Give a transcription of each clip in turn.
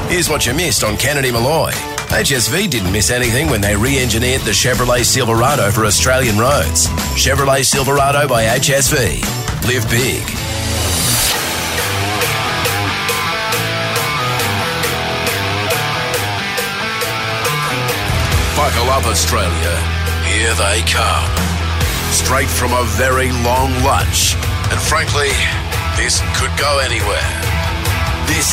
Here's what you missed on Kennedy Malloy. HSV didn't miss anything when they re-engineered the Chevrolet Silverado for Australian roads. Chevrolet Silverado by HSV. Live big. Buckle up, Australia. Here they come. Straight from a very long lunch. And frankly, this could go anywhere. This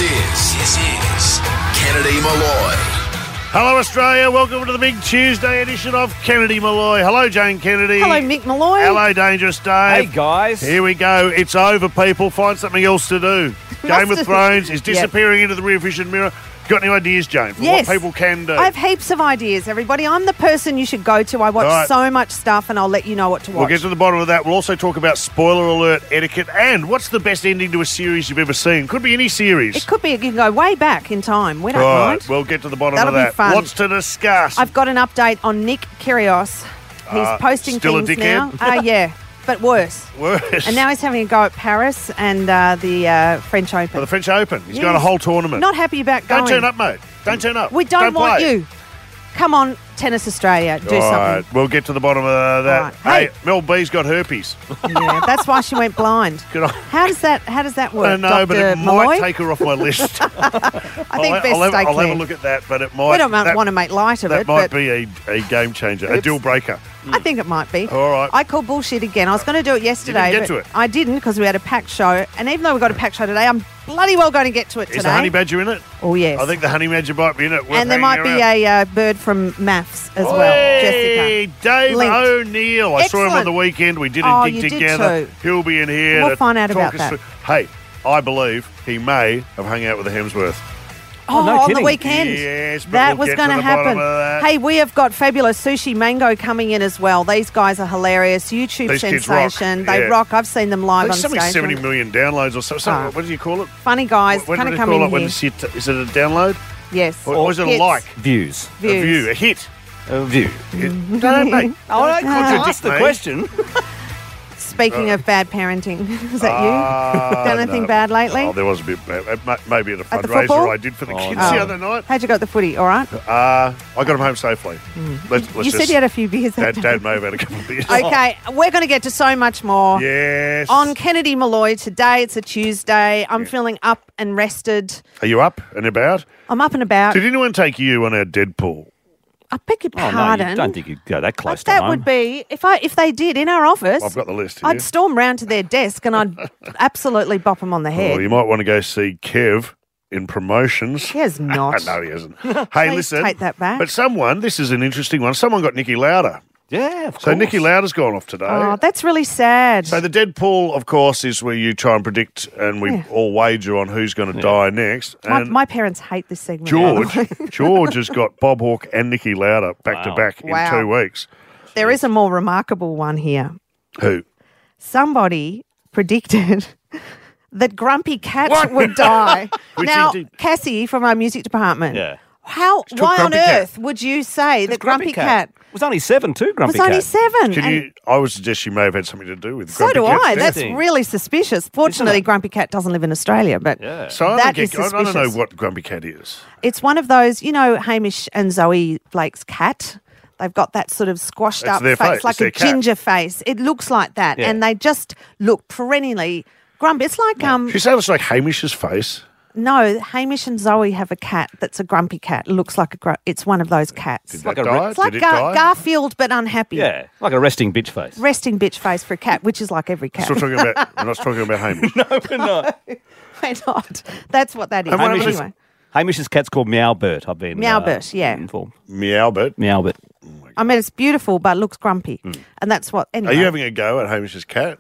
is Kennedy Malloy. Hello, Australia. Welcome to the big Tuesday edition of Kennedy Malloy. Hello, Jane Kennedy. Hello, Mick Malloy. Hello, Dangerous Dave. Hey, guys. Here we go. It's over, people. Find something else to do. Game of Thrones is disappearing into the rear vision mirror. Got any ideas, Jane, for what people can do? I have heaps of ideas, everybody. I'm the person you should go to. I watch so much stuff, and I'll let you know what to watch. We'll get to the bottom of that. We'll also talk about spoiler alert etiquette and what's the best ending to a series you've ever seen. Could be any series. It could be. You can go way back in time. We don't mind. We'll get to the bottom That'll of that. be fun. Lots to discuss. I've got an update on Nick Kyrgios. He's posting still things a dickhead? now. Yeah, but worse. Worse. And now he's having a go at Paris and the French Open. Well, the French Open. He's Yes. got a whole tournament. Not happy about going. Don't turn up, mate. Don't turn up. We don't want play. you. Come on, Tennis Australia. Do All something. right, we'll get to the bottom of that. All right. Hey. Hey, Mel B's got herpes. Yeah, that's why she went blind. Good on. How does that work, I don't know, but it Dr. Malloy? might take her off my list. I think best I'll stay have clear. a look at that, but it might. We don't want to make light of that it, might but be a game changer, a deal breaker. I think it might be. All right. I call bullshit again. I was going to do it yesterday. You didn't get but to it. I didn't because we had a packed show. And even though we got a packed show today, I'm bloody well going to get to it today. Is the honey badger in it? Oh, yes. I think the honey badger might be in it. And there might be a bird from Maths as well, Hey, Jessica. Dave Linked. O'Neill. I saw him on Excellent. the weekend. We did a Oh, gig you did together. too. He'll be in here. We'll to find out talk about us that. through. Hey, I believe he may have hung out with the Hemsworth. Oh, no on the kidding. weekend. Yes, but That we'll was get going to to the bottom happen. of that. Hey, we have got Fabulous Sushi Mango coming in as well. These guys are hilarious. YouTube These kids rock. sensation. They Yeah. rock. I've seen them live on There's something stage. 70 million downloads or something. Oh. What do you call it? Funny guys. What Kind do of they come call in it when here. it's hit? Is it a download? Yes. Or is it a Hits. like? Views. Views. A view, a hit. A view. No, mate. Oh, don't contradict ask the me. question. Speaking of bad parenting, is that you? Done anything no. bad lately? Oh, there was a bit bad. Maybe at a the fundraiser football? I did for the kids no. the other night. How'd you go at the footy? All right. I got them home safely. Let's You just, said you had a few beers. that Dad may have had a couple of beers. day. Okay, we're going to get to so much more. Yes. On Kennedy Malloy today, it's a Tuesday. I'm feeling up and rested. Are you up and about? I'm up and about. Did anyone take you on our Deadpool? I beg your Oh, no, pardon. you don't think you'd go that close to that home. would be if they did in our office. I've got the list here. I'd storm round to their desk and I'd absolutely bop them on the head. Oh, you might want to go see Kev in promotions. He has not. No, he hasn't. Hey, Please listen. take that back. But this is an interesting one. Someone got Nicky Lauda. Yeah, of So course. Nicky Lauda's gone off today. Oh, that's really sad. So the Deadpool, of course, is where you try and predict and we all wager on who's going to die next. And my parents hate this segment. by the way. George has got Bob Hawke and Nicky Lauda back to back in Wow. 2 weeks. There is a more remarkable one here. Who? Somebody predicted that Grumpy Cat would die. Which Now, he did. Cassie from our music department. Yeah. Why on Grumpy Cat. earth would you say that Grumpy Cat was only 7 too, Grumpy was only Cat. 7? And I would suggest she may have had something to do with so Grumpy do Cat's I. death. That's Interesting. really suspicious. Fortunately, Grumpy Cat doesn't live in Australia, but Yeah. So I that don't, is get, I don't know suspicious. what Grumpy Cat is. It's one of those, Hamish and Zoe Blake's cat. They've got that sort of squashed It's up their face, face. like It's their a cat. ginger face. It looks like that, Yeah. and they just look perennially grumpy. It's like She said it's like Hamish's face. no, Hamish and Zoe have a cat that's a grumpy cat. It looks like it's one of those cats. Did like that a die? It's like Did it die? Garfield, but unhappy. Yeah, like a resting bitch face. Resting bitch face for a cat, which is like every cat. We're not talking about Hamish. No, we're not. We're not. That's what that is. And what Hamish's, Anyway, Hamish's cat's called Meowbert. I've been Meowbert, yeah. informed. Meowbert. Meowbert. I mean, it's beautiful, but looks grumpy. And that's what, Are anyway. you having a go at Hamish's cat?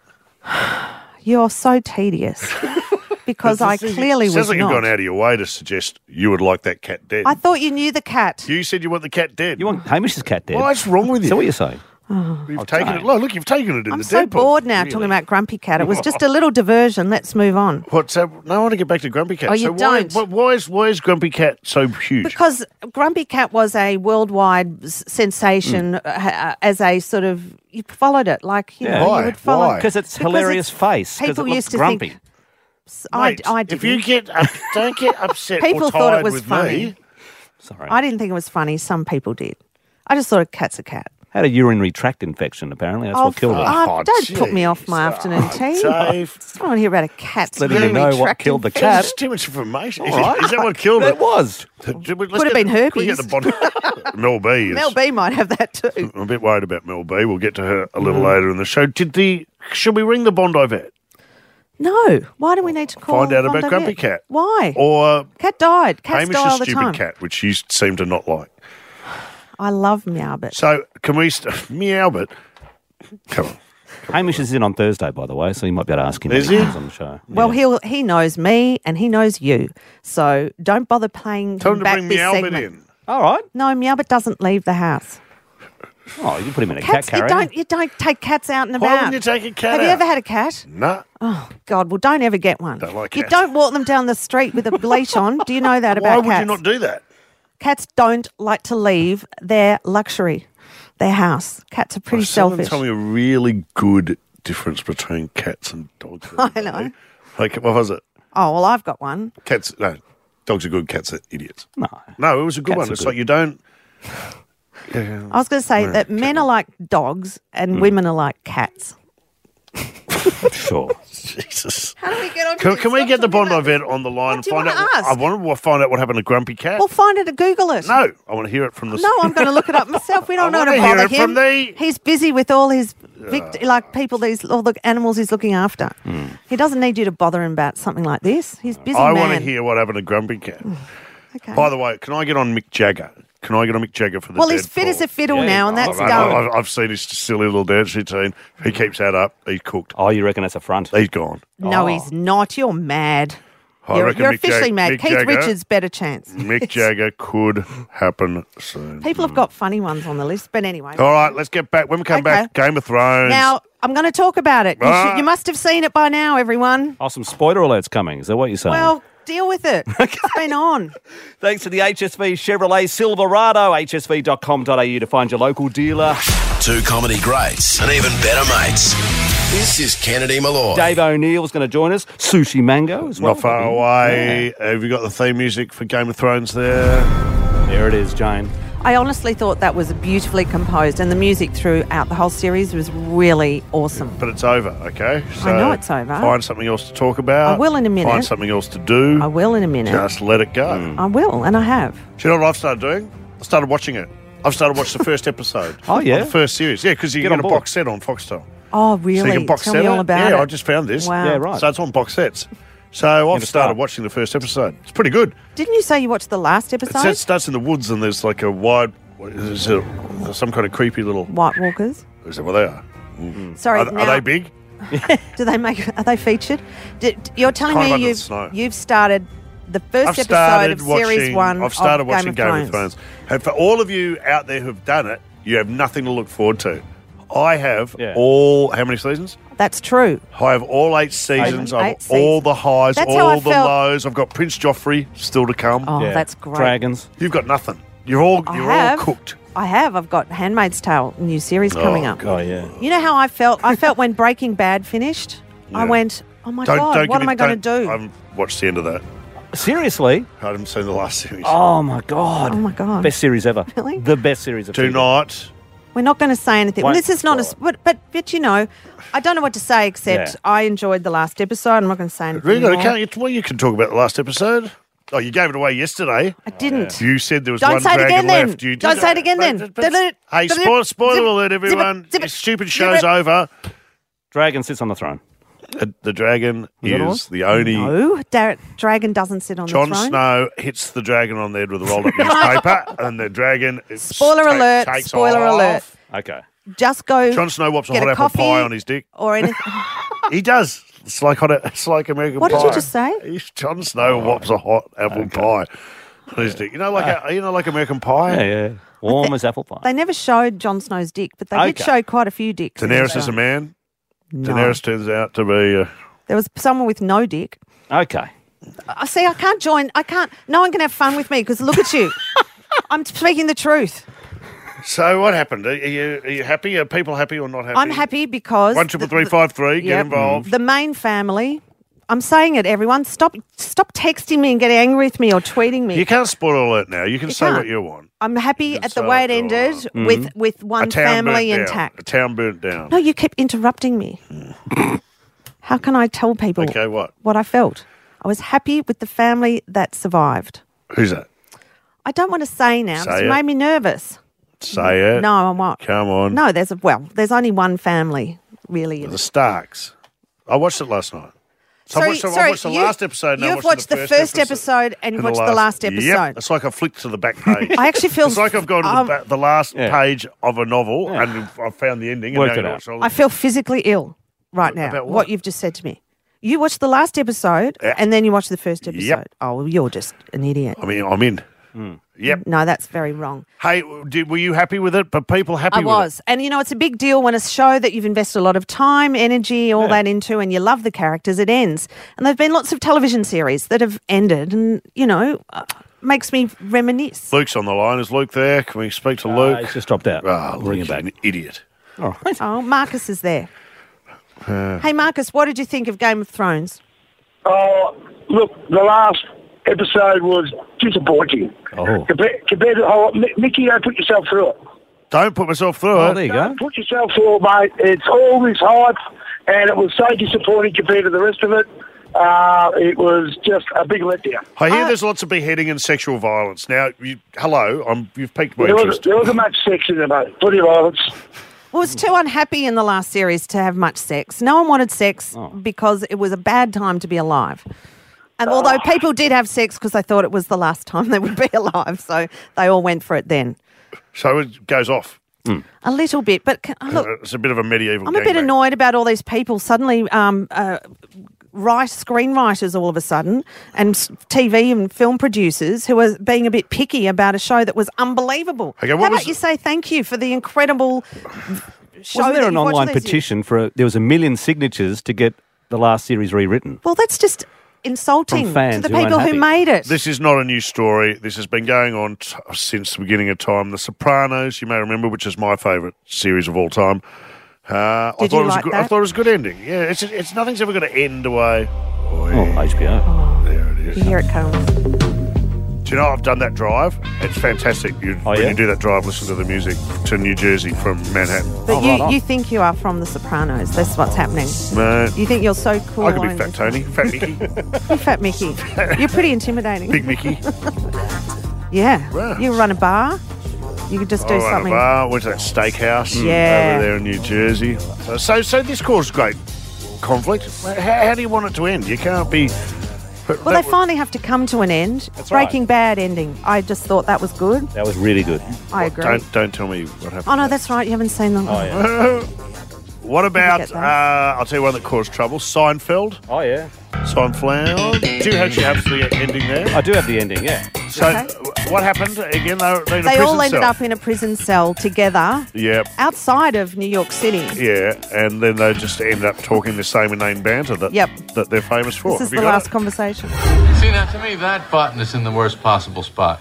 You're so tedious. Because I clearly was Sounds like not. you've gone out of your way to suggest you would like that cat dead. I thought you knew the cat. You said you want the cat dead. You want Hamish's cat dead? What's wrong with Is you? that what you're saying? You've taken don't. it. Look, you've taken it in I'm the so Deadpool. bored now talking about Grumpy Cat. It was just a little diversion. Let's move on. What's that? No, I want to get back to Grumpy Cat. Oh, you so don't? Why is Grumpy Cat so huge? Because Grumpy Cat was a worldwide sensation as a sort of, you followed it like, you Yeah. know, Why? you would follow. Why? Because it's hilarious face. 'cause People it looks used to grumpy. think, Mate, I didn't. if you don't get upset People or thought it tired was with funny. me. Sorry. I didn't think it was funny. Some people did. I just thought a cat's a cat. Had a urinary tract infection, apparently. That's what killed her. Don't put me off my afternoon tea. Dave. I don't want to hear about a cat's Letting you urinary know what tract killed the infection. cat. That's too much information. All right. Is that what killed It it? was. Could have been herpes. Get the Bond. Mel B. Is, Mel B might have that too. I'm a bit worried about Mel B. We'll get to her a little later in the show. Should we ring the Bondi vet? No. Why do we need to call Find out Bondi about Grumpy vet? Cat. Why? Or Cat died. Cats Hamish's die all the stupid time. cat, which you seem to not like. I love Meowbit. So can we... Meowbit. Come on. Hamish is in on Thursday, by the way, so you might be able to ask him Is when he? comes on the show. Well, Yeah. he knows me and he knows you. So don't bother playing Tell him to back bring this Meowbit segment. in. All right. No, Meowbit doesn't leave the house. Oh, you put him in a Cats, cat carrier. you don't take cats out and about. Why wouldn't you take a cat Have you out? ever had a cat? Nah. Oh, God. Well, don't ever get one. Don't like you cats. don't walk them down the street with a leash on. Do you know that Why about would cats? you not do that? Cats don't like to leave their luxury, their house. Cats are pretty Someone selfish. tell me a really good difference between cats and dogs. I know. Like, what was it? Oh, well, I've got one. Cats, no, dogs are good, cats are idiots. No. No, it was a good Cats one. are It's good. like you don't... I was going to say that men are like dogs and women are like cats. Sure. Jesus. How do we get on Can we get the Bondi vet on the line What do you find wanna out? ask? I want to find out what happened to Grumpy Cat. Well, find it and Google it. No, I want to hear it from the... No, I'm going to look it up myself. We don't I know to wanna hear bother it him. from the- He's busy with all his all the animals he's looking after. He doesn't need you to bother him about something like this. He's busy I man. want to hear what happened to Grumpy Cat. Okay. By the way, can I get on Mick Jagger? Can I get on Mick Jagger for the Well, dead he's fit as fall? a fiddle Yeah, now, and that's I've, going. I've seen his silly little dance routine. He keeps that up. He's cooked. Oh, you reckon that's a front? He's gone. No, Oh. he's not. You're mad. I You're, reckon you're Mick officially Jag- mad. Mick Keith Jagger- Richards, better chance. Mick Jagger could happen soon. People have got funny ones on the list, but anyway. All right, let's get back. When we come back, Game of Thrones. Now, I'm going to talk about it. Ah. You must have seen it by now, everyone. Oh, some spoiler alerts coming. Is that what you're saying? Well, deal with it. It's been on. Thanks to the HSV Chevrolet Silverado, hsv.com.au to find your local dealer. Two comedy greats and even better mates. This is Kennedy Malloy. Dave O'Neill's going to join us. Sushi Mango as well. Not far away. Have you got the theme music for Game of Thrones there? There it is, Jane. I honestly thought that was beautifully composed, and the music throughout the whole series was really awesome. But it's over, okay? I know it's over. Find something else to talk about. I will in a minute. Find something else to do. I will in a minute. Just let it go. I will, and I have. Do you know what I've started doing? I started watching it. I've started watching the first episode. Oh, yeah? Of the first series. Yeah, because you Get get on a board. box set on Foxtel. Oh, really? So you can box Tell set me all it. about Yeah, it. I just found this. Wow. Yeah, right. So it's on box sets. So I've started watching the first episode. It's pretty good. Didn't you say you watched the last It episode? starts in the woods and there's like a wide, there's some kind of creepy little, White Walkers. is that what they are? Sorry, Are they big? Do they make? Are they featured? You're telling Kind of me under the snow. you've started the first I've episode started of series watching. one. I've started of watching Game of Thrones. And for all of you out there who've done it, you have nothing to look forward to. I have all. How many seasons? That's true. I have all 8 seasons. I have Eight all seasons. the highs, That's how I all the felt. lows. I've got Prince Joffrey still to come. Oh, that's great. Dragons. You've got nothing. You're all I have. cooked. I have. I've got Handmaid's Tale new series coming up. Oh, yeah. You know how I felt? I felt when Breaking Bad finished. I Yeah. went, oh my God, what am I going to I do? haven't watched the end of that. Seriously? I haven't seen the last series. Oh, my God. Oh my God. Best series ever. Really? The best series of Do not. We're not going to say anything. Won't This is not a. spoil But you know, I don't know what to say except Yeah. I enjoyed the last episode. I'm not going to say anything Really? more. You can talk about the last episode. Oh, you gave it away yesterday. I didn't. You said there was Don't one say it dragon again then. left. You Don't did say it again then. Hey, spoiler alert, everyone. This stupid show's over. Dragon sits on the throne. The dragon that all? is the only... No, Dragon doesn't sit on Jon the throne. Snow hits the dragon on the head with a rolled up newspaper, and the dragon... Spoiler alert, takes spoiler off. alert. Okay. Just go. Jon Snow whops a get hot a apple coffee pie on his dick. or anything. He does. It's like American What Pie. did you just say? Jon Snow whops a hot apple pie on his dick. You know, like American Pie. Yeah, yeah. Warm as apple pie. They never showed Jon Snow's dick, but they did Okay. show quite a few dicks. in Daenerys the is show. a man. No. Daenerys turns out to be. There was someone with no dick. Okay. I see. I can't join. I can't. No one can have fun with me because look at you. I'm speaking the truth. So what happened? Are you happy? Are people happy or not happy? I'm happy because 1 3 3 5 3. Get Yep. involved. The main family I'm saying it, everyone. Stop texting me and getting angry with me or tweeting me. You can't spoil it now. You can say can't. what you want. I'm happy at the say way it it, ended with one A town family burnt down. intact. A town burnt down. No, you keep interrupting me. How can I tell people Okay, what? I felt? I was happy with the family that survived. Who's that? I don't want to say now. Say It's it. made me nervous. Say it. No, I won't. Come on. No, there's only one family really. The Starks. I watched it last night. So I watched the last episode. And I You've watched the first episode and you've watched the last episode. Yep, it's like I flicked to the back page. I actually feel It's like I've gone to the last Yeah. page of a novel and I've found the ending. Worked and it now out. so I feel physically ill right now. About What what? you've just said to me. You watched the last episode Yeah. and then you watched the first episode. Yep. Oh, well, you're just an idiot. I mean, I'm in. Yep. No, that's very wrong. Hey, were you happy with it? But people happy I with was. And, it's a big deal when a show that you've invested a lot of time, energy, all that into, and you love the characters, it ends. And there have been lots of television series that have ended and, makes me reminisce. it? Luke's on the line. Is Luke there? Can we speak to Luke? He's just dropped out. Oh, Bring him Luke's back. an idiot. All right. Oh, Marcus is there. Hey, Marcus, what did you think of Game of Thrones? Oh, look, the last episode was disappointing. Oh. Compared to Mickey, don't put yourself through it. Don't put myself through Oh, it. there you go. Don't put yourself through it, mate. It's all this hype, and it was so disappointing compared to the rest of it. It was just a big letdown. I hear there's lots of beheading and sexual violence. Now, you've piqued my There interest. wasn't much sex in it, mate. Plenty of violence. Well, it was too unhappy in the last series to have much sex. No one wanted sex because it was a bad time to be alive. And although people did have sex because they thought it was the last time they would be alive, so they all went for it then. So it goes off. A little bit. But look, It's a bit of a medieval I'm a bit gangbang. annoyed about all these people suddenly screenwriters all of a sudden and TV and film producers who are being a bit picky about a show that was unbelievable. Okay, How what about was- you say thank you for the incredible show Wasn't there that an you've watched online this year? petition there was 1 million signatures to get the last series rewritten? Well, that's just insulting From fans to the who people aren't who happy. made it. This is not a new story. This has been going on since the beginning of time. The Sopranos, you may remember, which is my favourite series of all time. I Did thought you it was like I that? thought it was a good ending. Yeah, it's nothing's ever going to end away. Oh, HBO. There it is. Here it comes. Do you know I've done that drive? It's fantastic. When yeah? you do that drive, listen to the music to New Jersey from Manhattan. But right on. you think you are from The Sopranos. That's what's happening. No, You think you're so cool. I could be and- Fat Tony, Fat Mickey, You fat Mickey. You're pretty intimidating. Big Mickey. Yeah. Wow. You run a bar. You could just do I ran a something. bar, went to that steakhouse Yeah. over there in New Jersey. So this caused great conflict. How do you want it to end? You can't be... Well, they finally have to come to an end. That's right. Breaking Bad ending. I just thought that was good. That was really good. I agree. Don't tell me what happened. Oh, no, that's right. You haven't seen them. Oh, yeah. What about, get that. I'll tell you one that caused trouble, Seinfeld. Oh, yeah. Seinfeld. Do you actually have the ending there? I do have the ending, yeah. So Okay. what happened? Again, they're in a They prison all ended cell. up in a prison cell together Yep. outside of New York City. Yeah, and then they just ended up talking the same inane banter that Yep. that they're famous for. This is Have you the got last it? conversation. See, now to me, that button is in the worst possible spot.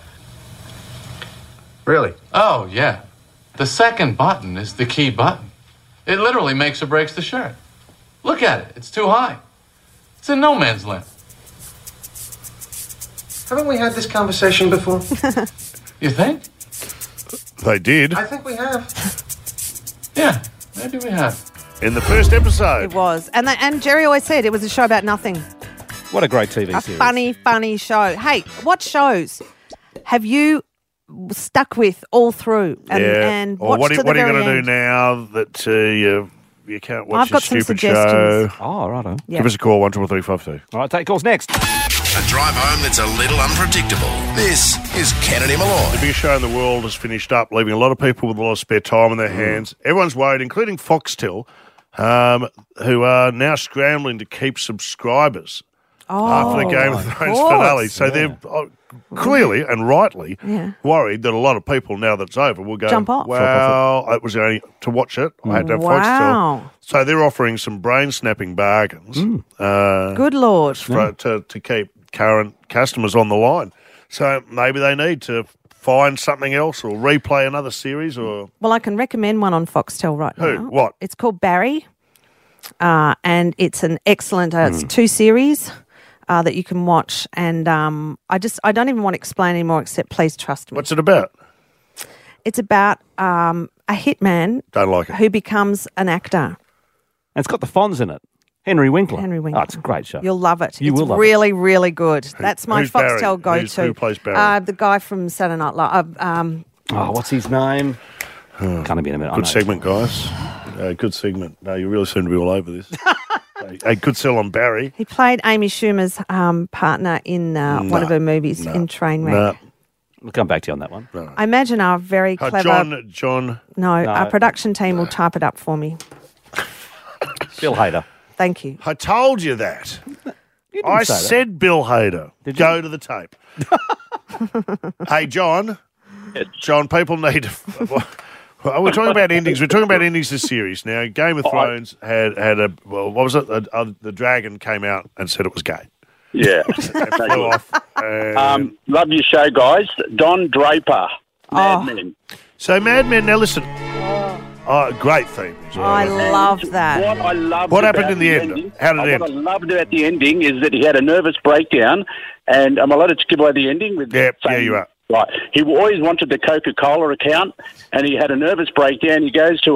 Really? Oh, yeah. The second button is the key button. It literally makes or breaks the shirt. Look at it. It's too high. It's in no man's land. Haven't we had this conversation before? You think? They did I think we have. Yeah, maybe we have. in the first episode. It was. And Jerry always said it was a show about nothing. What a great TV A series. funny show. Hey, what shows have you stuck with all through and or watched what to are the you very going to do end? now that you can't watch I've got this some stupid suggestions. show? Oh, righto. Yeah. Give us a call 123352. All right, take calls next. A drive home that's a little unpredictable. This is Kennedy Malloy. The biggest show in the world has finished up, leaving a lot of people with a lot of spare time on their hands. Everyone's worried, including Foxtel, who are now scrambling to keep subscribers after the Game of Thrones course. finale. So they're clearly and rightly Yeah. worried that a lot of people, now that it's over, will go, Jump off. well, it was only to watch it. I had to have Wow. Foxtel. So they're offering some brain-snapping bargains Good Lord. to keep current customers on the line. So maybe they need to find something else or replay another series or... Well, I can recommend one on Foxtel right Who? now. What? It's called Barry. and it's an excellent. It's 2 series that you can watch, and I don't even want to explain anymore. Except, please trust me. What's it about? It's about a hitman Don't like it. who becomes an actor. And it's got the Fonz in it. Henry Winkler. Henry Winkler. Oh, it's a great show. You'll love it. You It's will love really, really good. That's my who's Barry? Foxtel go-to. Who plays Barry? The guy from Saturday Night Live. What's his name? Can't be in a minute. I Good know. segment, guys. Good segment. No, you really seem to be all over this. A good sell on Barry. He played Amy Schumer's partner in one of her movies in Trainwreck. No. We'll come back to you on that one. I imagine our very clever... John. Our production team will type it up for me. Bill Hader. Thank you. I told you that. I said Bill Hader. Go to the tape. Hey, John. Yes. John, people need... We're talking about endings. We're talking about endings of series. Now, Game of Thrones had a... Well, what was it? The dragon came out and said it was gay. Yeah. And flew off. And Love your show, guys. Don Draper, Mad Men. so, Mad Men, now listen. Great theme. I love that. What I loved What happened about in the end? ending- How did it What I end? loved about the ending is that he had a nervous breakdown, and am I allowed to give away the ending? Yeah, you are. Right. He always wanted the Coca-Cola account, and he had a nervous breakdown. He goes to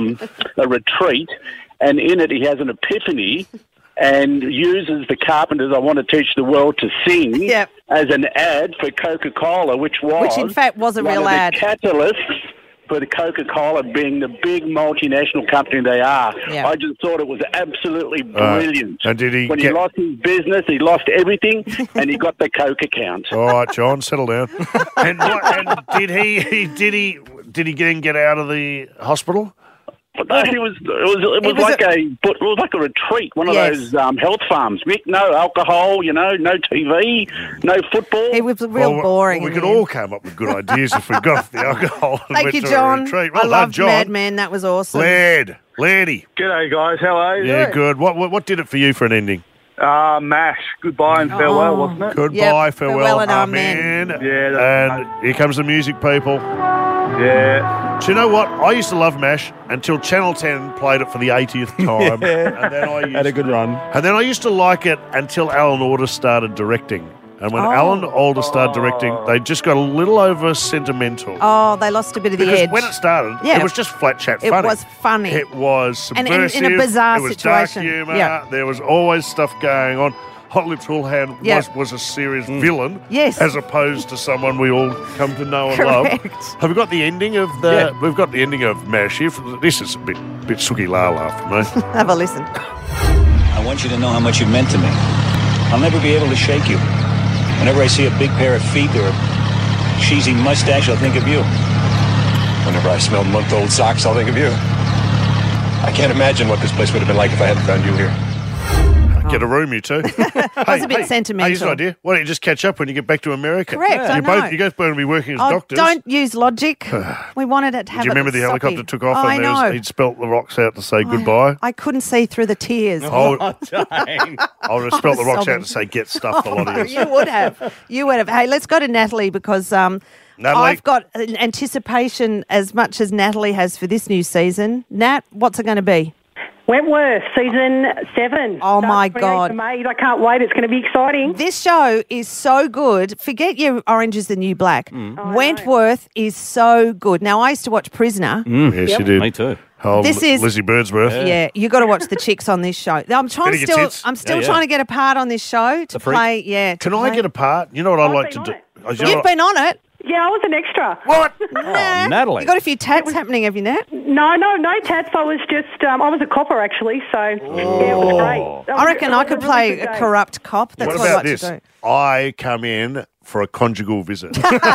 a retreat, and in it he has an epiphany and uses the Carpenters' I Want to Teach the World to Sing Yep. as an ad for Coca-Cola, which in fact was a one real of the ad. catalysts for the Coca-Cola being the big multinational company they are. Yeah. I just thought it was absolutely brilliant. And did he when get- he lost his business, he lost everything, and he got the Coke account. All right, John, settle down. And did he then get out of the hospital? But no, it was like a retreat, one of Yes. those health farms. Mick, no alcohol, no TV, no football. It was real boring. We in could the all end. come up with good ideas if we got off the alcohol. And Thank went you, to a John. retreat. I Well done, loved John. Mad Men. That was awesome. Laddie. G'day, guys. How are you? Yeah, good. What did it for you for an ending? MASH. Goodbye and farewell, wasn't it? Goodbye, Yep, farewell, farewell and amen. amen. Yeah, that's And here comes the music, people. Yeah. Do you know what? I used to love MASH until Channel 10 played it for the 80th time. And then Had a good run. And then I used to like it until Alan Alda started directing. And when Alan Alda started directing, they just got a little over sentimental. Oh, they lost a bit of the Because edge. when it started, Yeah. it was just flat chat It funny. was funny. It was And subversive. in a bizarre it was situation. dark humour. Yeah. There was always stuff going on. Hot Lips Houlihan Yeah. was a serious villain, Yes. as opposed to someone we all come to know and love. Correct. Have we got the ending of the? Yeah. We've got the ending of MASH here. This is a bit sooky la la for me. Have a listen. I want you to know how much you meant to me. I'll never be able to shake you. Whenever I see a big pair of feet or a cheesy mustache, I'll think of you. Whenever I smell month-old socks, I'll think of you. I can't imagine what this place would have been like if I hadn't found you here. Get a room, you two. That's a bit sentimental. Hey, here's an idea. Why don't you just catch up when you get back to America? Correct, I know. You guys both be working as Oh, doctors. don't use logic. We wanted it to have Do you remember the soppy. helicopter took off I and know. he'd spelt the rocks out to say goodbye? I couldn't see through the tears. I would have spelt the rocks out sobbing. to say get stuffed, a lot of you. You would have. You would have. Hey, let's go to Natalie because I've got an anticipation as much as Natalie has for this new season. Nat, what's it going to be? Wentworth, season 7. Oh, my Starts 28th God. of May. I can't wait. It's going to be exciting. This show is so good. Forget your Orange is the New Black. Wentworth is so good. Now, I used to watch Prisoner. Yes, you did. Me too. Oh, This is- Lizzie Birdsworth. Yeah, you got to watch the chicks on this show. I'm trying Better to get tits. I'm still Yeah, yeah. trying to get a part on this show to freak. play. Yeah, Can I get a part? You know what I like to been do? on it. You know You've what- been on it. Yeah, I was an extra. What? Nah. Natalie. You got a few tats happening, have you, Nat? No tats. I was just, I was a copper actually, so yeah, it was great. I reckon I could play a corrupt. corrupt cop. That's What what I about like this? to do. I come in for a conjugal visit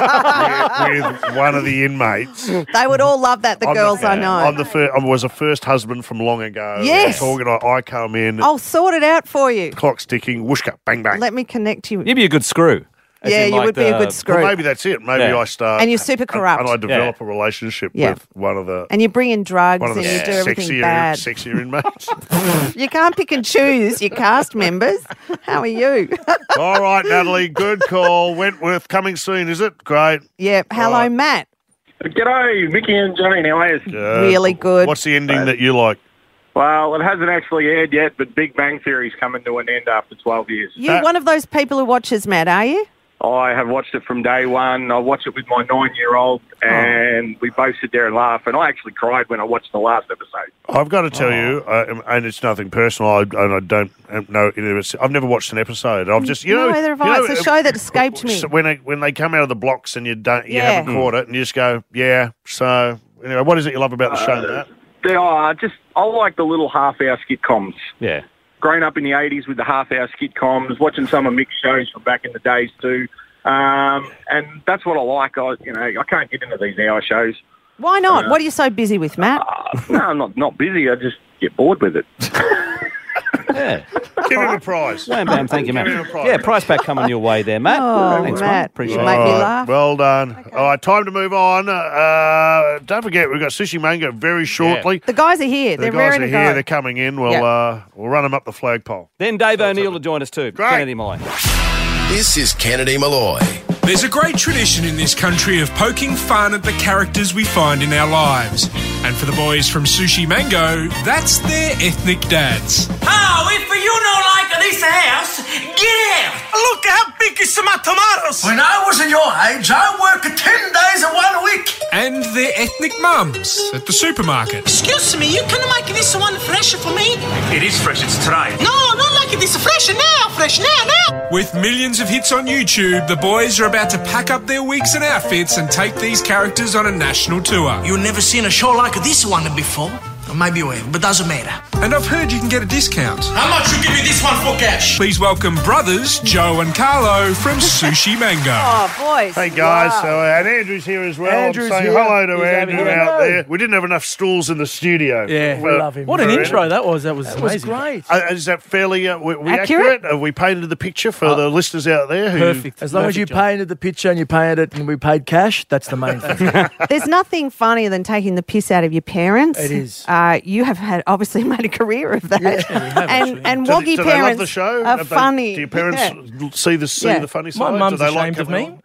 with one of the inmates. They would all love that, the girls I know. I was a first husband from long ago. Yes. I come in, I'll sort it out for you. clock's ticking, whooshka, bang, bang. Let me connect you. You'd be a good screw. As Yeah, in, you like, would be a the- good screw. Well, maybe that's it. Maybe Yeah. I start. And you're super corrupt. And I develop a relationship Yeah. with one of the... And you bring in drugs one of and the you do everything bad. sexier inmates. You can't pick and choose your cast members. How are you? All right, Natalie, good call. Wentworth coming soon, is it? Great. Yeah. Hello, Right. Matt. G'day, Vicky and Jane. How are you? Really good. What's the ending that you like? Well, it hasn't actually aired yet, but Big Bang Theory's coming to an end after 12 years. You're one of those people who watches, Matt, are you? I have watched it from day one. I watched it with my 9-year-old, and we both sit there and laugh. And I actually cried when I watched the last episode. I've got to tell you, and it's nothing personal, I don't know. I've never watched an episode. I've just, Neither have I. It's a show that escaped me. When they come out of the blocks and you haven't caught it, and you just go, yeah. So anyway, what is it you love about the show, Matt? I like the little half-hour skitcoms. Yeah. Growing up in the 80s with the half-hour skitcoms, watching some of Mick's shows from back in the days too. And that's what I like. I can't get into these hour shows. Why not? What are you so busy with, Matt? No, I'm not busy. I just get bored with it. Yeah. Give him a prize. Wham, bam, thank you, Matt. Give him a prize. Yeah, prize pack coming your way there, Matt. Oh, Thanks, Matt. mate. Appreciate You it. make me laugh. Well done. Okay. All right, time to move on. Don't forget, we've got Sushi Mango very shortly. The guys are here. They're The guys raring are to here. go. They're coming in. We'll run them up the flagpole. Then Dave O'Neill will join us too. Great. Kennedy Malloy. This is Kennedy Malloy. There's a great tradition in this country of poking fun at the characters we find in our lives. And for the boys from Sushi Mango, that's their ethnic dads. Oh, if you don't like this house, get out! Look how big is my tomatoes! When I was in your age, I worked 10 days in 1 week. And their ethnic mums at the supermarket. Excuse me, you can make this one fresh for me? It is fresh, it's today. No, not like this fresh now. With millions of hits on YouTube, the boys are about to pack up their wigs and outfits and take these characters on a national tour. You never seen a show like this one before? Or maybe you have, but doesn't matter. And I've heard you can get a discount. How much you give me this one for cash? Please welcome brothers Joe and Carlo from Sushi Mango. Oh, boys. Hey, guys. Wow. So, and Andrew's here as well. Andrew's I'm saying here. hello to He's Andrew out there. We didn't have enough stools in the studio. Yeah, we love him. What an intro that was. That was amazing. Great. Is that fairly accurate? Have we painted the picture for the listeners out there? Perfect. As long as you painted the picture and you painted it and we paid cash, that's the main thing. There's nothing funnier than taking the piss out of your parents. It is. You have obviously made a career of that. Yeah, we have, and do woggy they parents love the show? are funny. Do your parents see the funny side? My mum's do they ashamed of me.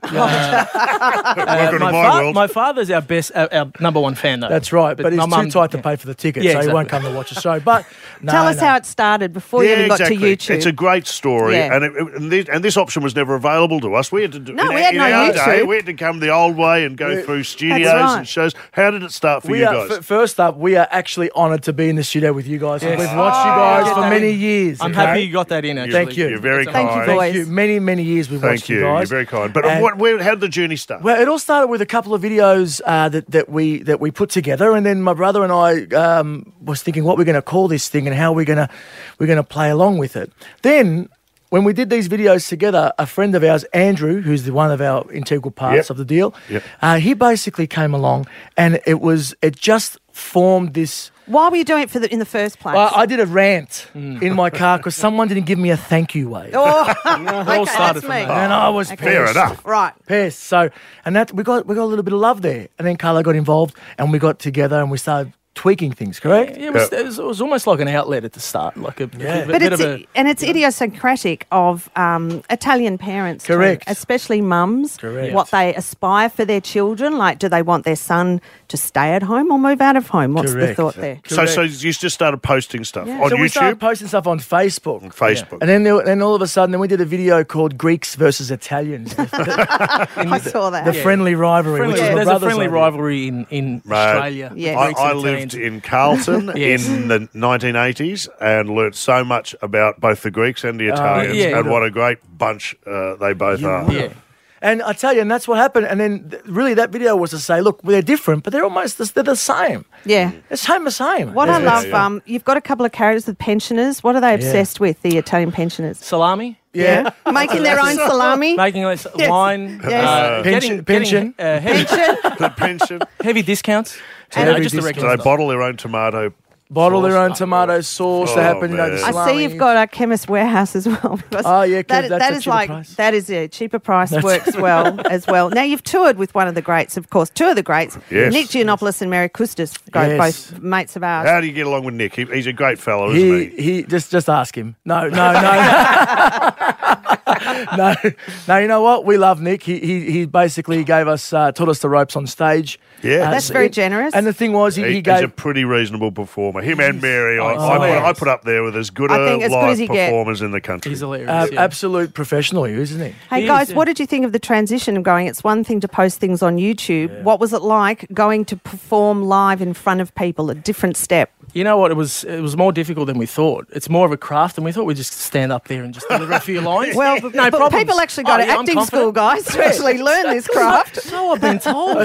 My my father's our number one fan, though. That's right, but he's too tight to pay for the ticket, so he won't come to watch the show. But Tell us how it started before you even got to YouTube. It's a great story, and this option was never available to us. We had to do we had no YouTube. We had to come the old way and go through studios and shows. How did it start for you guys? First up, we are actually honoured to be in the studio with you guys. Yes. We've watched you guys for many years. I'm happy you got that in, actually. Thank you. You're very kind. Thank you, boys. Thank you. Many years we've watched you guys. You're very kind. But how did the journey start? Well, it all started with a couple of videos that we put together, and then my brother and I was thinking what we're going to call this thing and how we're going to play along with it. Then, when we did these videos together, a friend of ours, Andrew, who's one of our integral parts of the deal, he basically came along, and it just formed this. Why were you doing it in the first place? Well, I did a rant in my car because someone didn't give me a thank you wave. Oh, all started from me. And I was pissed. Fair enough. Right. Pissed. So, and that we got a little bit of love there, and then Carlo got involved, and we got together, and we started tweaking things, correct? Yeah, it was almost like an outlet at the start, like a bit But of a... And it's idiosyncratic of Italian parents, correct, too, especially mums. Correct. What they aspire for their children, like do they want their son to stay at home or move out of home? What's the thought there? So you just started posting stuff on so YouTube? we started posting stuff on Facebook. Facebook. And then all of a sudden, we did a video called Greeks versus Italians. I saw that. The friendly rivalry. Which is my there's a brother's friendly idea. rivalry in Australia. Yes. I lived in Carlton in the 1980s and learnt so much about both the Greeks and the Italians, and what a great bunch they both are. Yeah. And I tell you, and that's what happened. And then really that video was to say, look, they're different, but they're the same. Yeah. It's the same. What I love, you've got a couple of characters, the pensioners. What are they obsessed with, the Italian pensioners? Salami. Yeah. Making their own salami. Making wine. Pension. Pension. Pension. Heavy discounts. Heavy just the discounts. regular Do they bottle their own tomato? Bottle their own tomato sauce. They happen, the I salami. see you've got a Chemist Warehouse as well. Oh, yeah, that that's is a cheaper price. That is a cheaper price, works well as well. Now, you've toured with one of the greats, of course, two of the greats. Yes. Nick Giannopoulos and Mary Kustas, both mates of ours. How do you get along with Nick? He's a great fellow, isn't he? He just ask him. No. No, you know what? We love Nick. He basically gave us, taught us the ropes on stage. Yeah. That's very generous. And the thing was, he He's gave... a pretty reasonable performer. performer. Him and Mary, hilarious. I put up there with as good I a think as good live as you get. performers in the country. He's hilarious. Absolute professional, isn't he? Hey, guys, what did you think of the transition of going? It's one thing to post things on YouTube. What was it like going to perform live in front of people? A different step. You know what? It was more difficult than we thought. It's more of a craft, and we thought we'd just stand up there and just deliver a few lines. Well, no but problems. people actually go to I'm acting confident. school, guys, to actually learn this craft. So I've been told.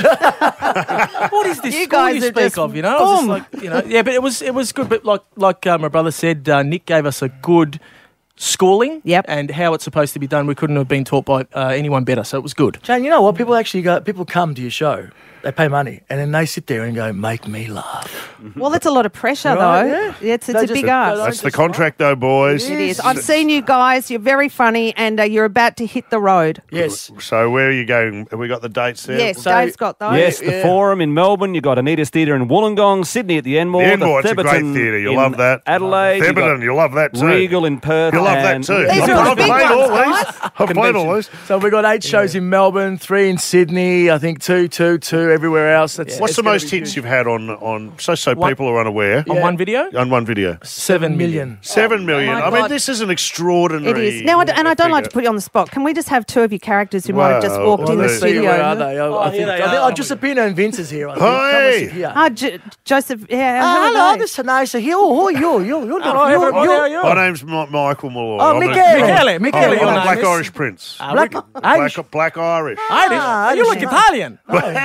What is this You school guys you are speak just of? You know, I was boom. just like, yeah, but it was good. But like my brother said, Nick gave us a good schooling. Yep. And how it's supposed to be done. We couldn't have been taught by anyone better, so it was good. Jane, you know what? People come to your show. They pay money, and then they sit there and go, make me laugh. Well, that's a lot of pressure, Right, though. yeah. It's They a just- big they ask. That's the contract, though, boys. It is. I've seen you guys. You're very funny, and you're about to hit the road. Yes. So where are you going? Have we got the dates there? Yes, Dave's got those. Yes, the Forum in Melbourne. You've got Anita's Theatre in Wollongong, Sydney at the Enmore. The Enmore, it's a great Theberton theatre. You'll in love that. Adelaide. You've got Theberton, you'll love that too. Regal in Perth. You'll love that and- too. These are all the big played ones, all these. guys. I've played all these. So we've got 8 shows in Melbourne, 3 in Sydney, I think 2 everywhere else. What's the most hits you've had on so people are unaware? On one video? On one video. 7 million. 7 million. my I mean, God. this is an extraordinary. It is. Now, I don't like to put you on the spot. Can we just have two of your characters who might have just walked in the Let's see, studio? where are they? I think here they are. Giuseppina and Vince is here. I think. Hi. Come and sit here. Joseph, yeah. how are Hello, they? this is nice. You. everybody, how are you? My name's Michael Malloy. Oh, I'm a- Michele. Michele, your I'm a name Black is? Irish Prince. Irish. Black Irish. Irish. You look Italian.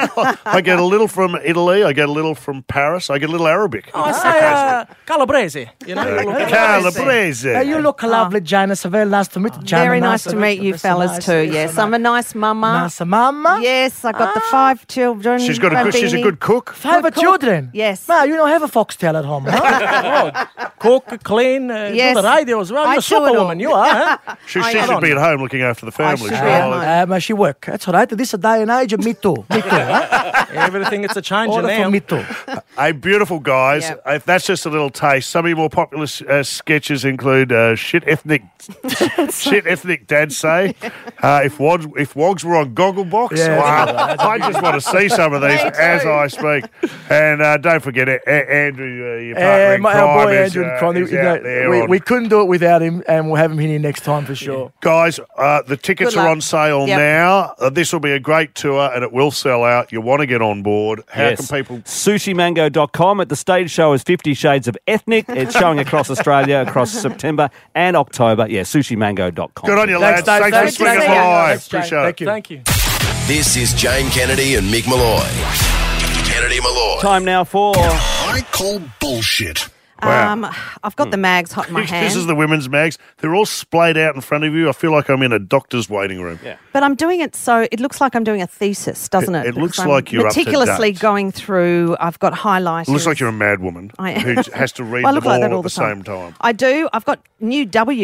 I get a little from Italy. I get a little from Paris. I get a little Arabic. I say Calabrese. You know, you look Calabrese. You look lovely, Jana. It's very nice to meet you, Jana. Very nice to meet you fellas too. Yes, I'm a nice mama. Nice mama. Yes, I got the 5 children. She's she's a good cook. 5 children. Yes. Well, you don't have a foxtail at home, huh? cook, clean, Yes. do the radio as well. I You're a do it all. superwoman, you are, huh? She I should am. be at home looking after the family. should be at home. She work. That's all right. This is a day and age. Me too. Huh? Everything, it's a change Order now. for me too. Hey, beautiful guys. Yep. If that's just a little taste, some of your more popular sketches include shit ethnic dads say. If Wogs were on Gogglebox, Yeah, wow, I just want to see some of these as I speak. And don't forget Andrew, your partner in crime, Our boy is, Andrew in crime. is out there We couldn't do it without him, and we'll have him here next time for sure. Guys, the tickets Good are luck. on sale Yep. now. This will be a great tour, and it will sell out. You want to get on board. How can people... SushiMango.com. At the stage show is 50 Shades of Ethnic. It's showing across Australia across September and October. Yeah, SushiMango.com. Good on you, lads. Thanks for swinging by. Appreciate it. Thank you. This is Jane Kennedy and Mick Malloy. Kennedy Malloy. Time now for... I call bullshit. Wow. I've got the mags hot in my hand. This is the women's mags. They're all splayed out in front of you. I feel like I'm in a doctor's waiting room. Yeah. But I'm doing it so it looks like I'm doing a thesis, doesn't it? It looks Because I'm like you're up to meticulously date. going through. I've got highlighters. It looks like you're a mad woman I am. who has to read Well, I them look like that all all at the the time. same time. I do. I've got New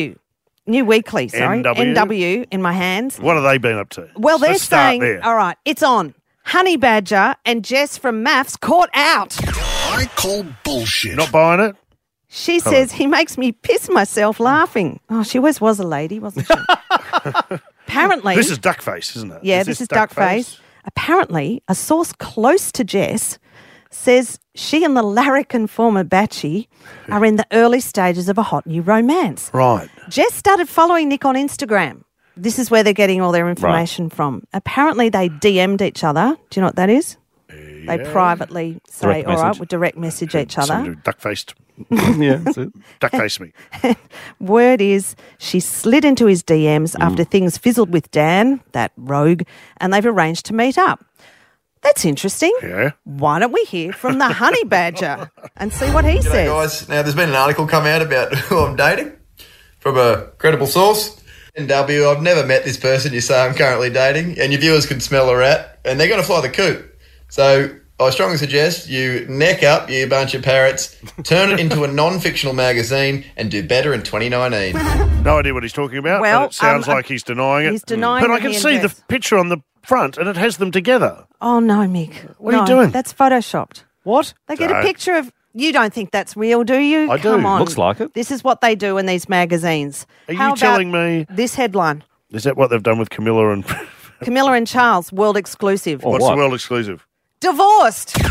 Weekly, sorry, NW? NW in my hands. What have they been up to? Well, they're Let's start saying, there. all right, it's on. Honey Badger and Jess from Maths caught out. I call bullshit. Not buying it? She says he makes me piss myself laughing. Oh, she always was a lady, wasn't she? Apparently. This is Duckface, isn't it? Yeah, this is Duckface. Apparently, a source close to Jess says she and the larrikin former Batchy are in the early stages of a hot new romance. Right. Jess started following Nick on Instagram. This is where they're getting all their information from. Apparently, they DM'd each other. Do you know what that is? They privately say, Direct all right, message. we'll direct message each other. Somebody Duckfaced. Yeah, that's it. Duckface me. Word is she slid into his DMs after things fizzled with Dan, that rogue, and they've arranged to meet up. That's interesting. Yeah. Why don't we hear from the honey badger and see what he G'day, says? guys. Now, there's been an article come out about who I'm dating from a credible source. NW, I've never met this person you say I'm currently dating, and your viewers can smell a rat, and they're going to fly the coop. So I strongly suggest you neck up, you bunch of parrots, turn it into a non-fictional magazine, and do better in 2019. No idea what he's talking about, Well, but it sounds like he's denying it. he's denying But I that can he see the invests. picture on the front, and it has them together. Oh, no, Mick. What are you doing? That's photoshopped. What? They get a Don't. picture of... You don't think that's real, do you? I do. Come on. Looks like it. This is what they do in these magazines. Are How you about telling me... this headline? Is that what they've done with Camilla and... Camilla and Charles, world exclusive. What's what? the world exclusive? Divorced. I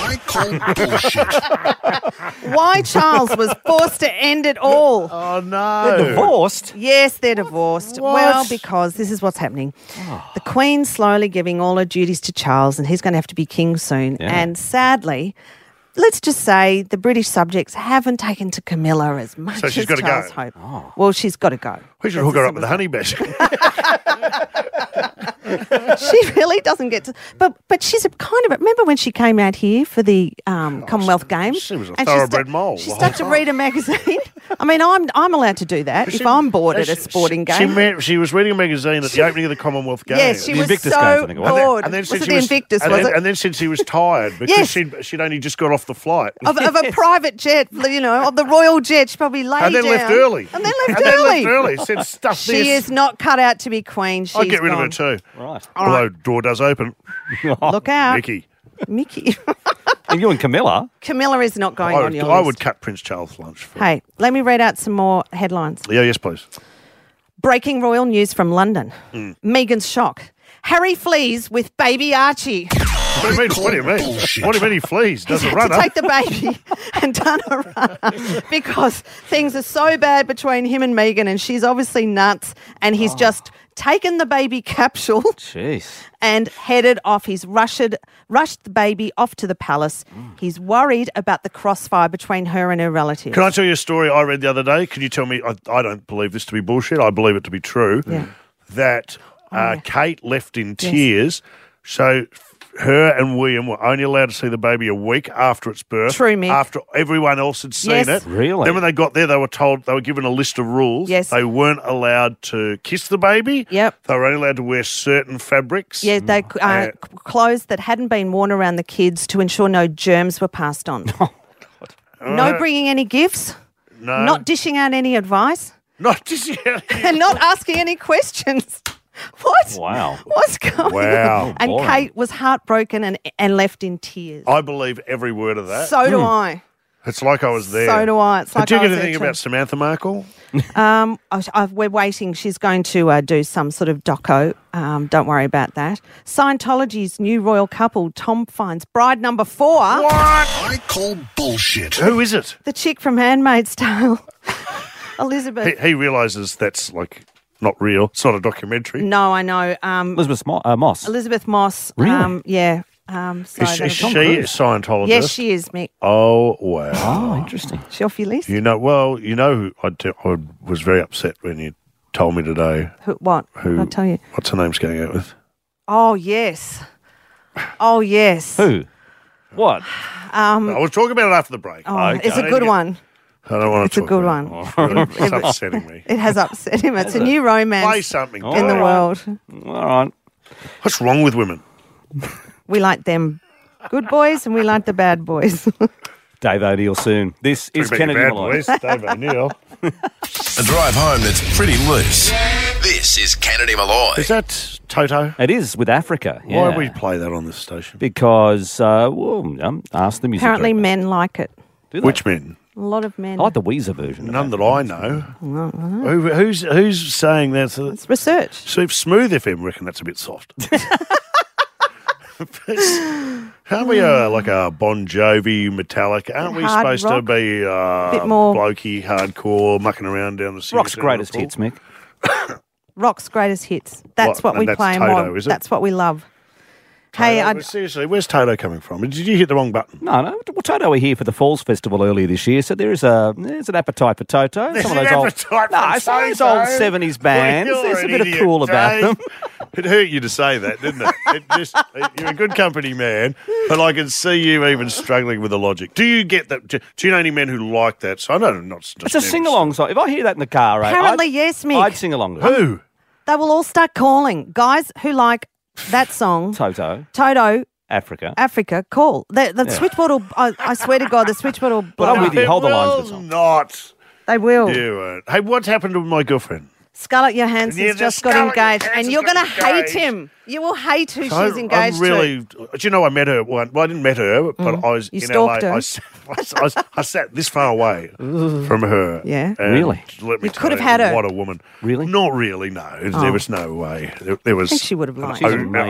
I call bullshit. Why Charles was forced to end it all. Oh, no. They're divorced? Yes, they're divorced. What? Well, because this is what's happening. The Queen's slowly giving all her duties to Charles, and he's going to have to be king soon. Yeah. And sadly, let's just say the British subjects haven't taken to Camilla as much So she's as gotta Charles go. hoped. Well, she's got to go. We should hook her up with a honey badger. She really doesn't get to, but she's a kind of. Remember when she came out here for the Commonwealth Games? She was a and thoroughbred mole. She started to read a magazine. I mean, I'm allowed to do that if I'm bored at a sporting game. She was reading a magazine at the opening of the Commonwealth Games. Yes, she The was Invictus so Games, I think it was. bored. And then was since it she the Invictus, was it? And then since she was tired because she'd only just got off the flight. Of a private jet, of the royal jet. She probably laid And then down. left early. And then left early. Said, stuff She this. is not cut out to be queen. She's I'd get rid gone. of her too. Right. Although door does open. Look out. Mickey. And you and Camilla? Camilla is not going on your I list. would cut Prince Charles lunch. Hey, let me read out some more headlines. Yeah, yes, please. Breaking royal news from London. Meghan's shock. Harry flees with baby Archie. What do you mean? What do you mean he flees? Does He's a had runner? to take the baby and done a run because things are so bad between him and Meghan, and she's obviously nuts, and he's just taken the baby capsule Jeez. and headed off. He's rushed the baby off to the palace. He's worried about the crossfire between her and her relatives. Can I tell you a story I read the other day? Can you tell me? I don't believe this to be bullshit. I believe it to be true. Yeah. That Kate left in tears. So her and William were only allowed to see the baby a week after its birth. True, Mick. After everyone else had seen Yes. it. Really? Then when they got there, they were given a list of rules. Yes. They weren't allowed to kiss the baby. Yep. They were only allowed to wear certain fabrics. Yeah, they clothes that hadn't been worn around the kids to ensure no germs were passed on. No bringing any gifts. No. Not dishing out any advice. Not dishing out And not asking any questions. What? Wow. What's going Wow. on? And Boring. Kate was heartbroken and left in tears. I believe every word of that. So do I. It's like I was there. So do I. It's like Did you I get was there anything too. about Samantha Markle? We're waiting. She's going to do some sort of doco. Don't worry about that. Scientology's new royal couple, Tom finds bride number 4. What? I call bullshit. Who is it? The chick from Handmaid's Tale. Elizabeth. He realises that's like not real. It's not a documentary. No, I know. Elizabeth Moss. Elizabeth Moss. Really? Yeah. So Is that'll she be- a Scientologist? Yes, she is, Mick. Oh, wow. Oh, interesting. She off your list? You know who I was very upset when you told me today. What? I'll tell you. What's her name's going out with? Oh, yes. Oh, yes. Who? What? I was talking about it after the break. Oh, it's a good one. I don't want It's to a talk good about one. it. It's upsetting me. It has upset him. It's a new romance Play something. in the world. All right. What's wrong with women? We like them good boys and we like the bad boys. Dave O'Neill soon. This is Talk about Kennedy your bad Malloy. boys, Dave O'Neill. A drive home that's pretty loose. This is Kennedy Malloy. Is that Toto? It is with Africa. Yeah. Why do we play that on this station? Because, ask the music Apparently director. men like it. Do they? Which men? A lot of men. I like the Weezer version. None that I know. Who's saying that? It's research. Smooth FM reckon that's a bit soft. Aren't we like a Bon Jovi, Metallica? Aren't we Hard supposed to rock. be Bit more- blokey, hardcore, mucking around down the city? Rock's centre greatest of the hits, Mick. Rock's greatest hits. That's What, what we and that's play Toto, more. is it? That's what we love. Hey, Toto, seriously, where's Toto coming from? Did you hit the wrong button? No. Well, Toto were here for the Falls Festival earlier this year, so there's an appetite for Toto. There's Some an of those appetite old, for some of those Toto? old 70s bands. Well, you're There's a an bit idiot, of cool about Dave. them. It hurt you to say that, didn't it? You're a good company man, but I can see you even struggling with the logic. Do you get that? Do you know any men who like that? So I know not just It's a sing-along song. If I hear that in the car, Apparently, yes, Mick. I'd sing along with it. Who? They will all start calling. Guys who like that song, Toto. Africa, call. The switchboard will, I swear to God, the switchboard will blow But I'm with you. up. Hold the lines for the Will song. not. They will. You won't. Hey, what's happened to my girlfriend? Scarlett Johansson's Yeah, just got Scarlett engaged, and Johansson's you're going got to hate engaged. him. You will hate who So she's engaged I'm really, to. do you know, I met her one. Well, I didn't met her, but I was You in stalked LA. her. I sat this far away from her. Yeah. and Really? Let me You tell could have had her. What a woman. Really? Not really. No, there was no way. There was. I think she would have liked She's it. amazing.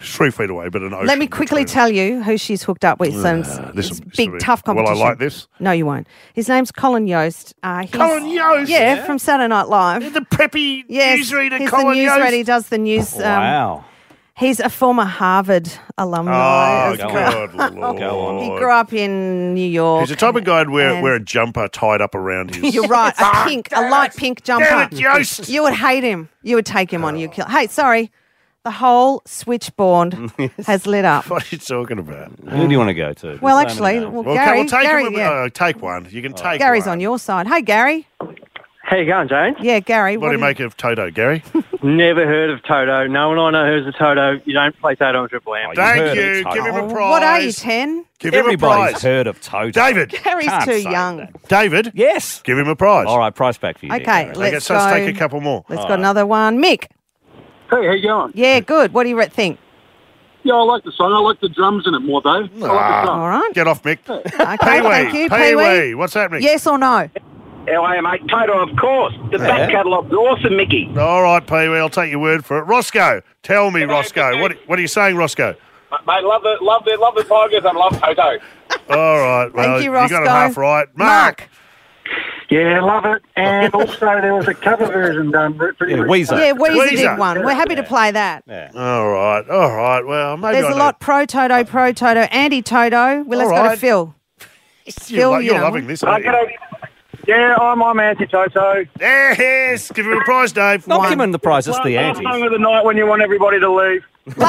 She's 3 feet away, but an ocean. Let me quickly tell you who she's hooked up with. Some big, tough competition. Will I like this? No, you won't. His name's Colin Yost. Colin Yost? Yeah, from Saturday Night Live. The preppy newsreader, he's Colin the Yost. newsreader. He does the news. Wow. He's a former Harvard alumni. Oh, good Lord. Go on. He grew up in New York. He's the type of guy who'd wear a jumper tied up around his... You're right. A light pink jumper. Damn it, Yost. You would hate him. You would take him on. You'd kill. Hey, sorry. The whole switchboard has lit up. What are you talking about? Who do you want to go to? Well, actually, Gary. We'll take Gary, him. Take one. You can take Gary's one. on your side. Hey, Gary. How you going, Jane? Yeah, Gary. What do you make of Toto, Gary? Never heard of Toto. No one I know who's a Toto. You don't play Toto on Triple M. Thank you. Give him a prize. What are you, 10? Give him a Everybody's prize. heard of Toto. David. Gary's Can't too say young. that. David. Yes. Give him a prize. All right, prize back for you. Okay, Gary. let's So go. let's take a couple more. Let's got another one. Mick. Hey, how you going? Yeah, good. What do you think? Yeah, I like the song. I like the drums in it more, though. I like the song. All right. Get off, Mick. Okay, thank you. Pee-wee. What's happening? Yes or no? How are you, mate? Toto, of course. The back catalogue's awesome, Mickey. All right, Pee-wee. I'll take your word for it. Roscoe, tell me, Roscoe. What are you saying, Roscoe? Mate, love the Tigers and love Toto. All right. Well, Thank you, got it Roscoe. half right. Mark. Yeah, love it. And also there was a cover version done. Pretty Weezer. Yeah, Weezer Weezer. did one. We're happy to play that. All right. Well, maybe There's I a know. lot pro-Toto, anti-Toto. Well, let's go to right. Phil. You're you know. loving this, aren't you? Yeah, I'm anti-Toto. Yes, give him a prize, Dave. Not giving the prize, it's the Last anti. song of the night when you want everybody to leave. You're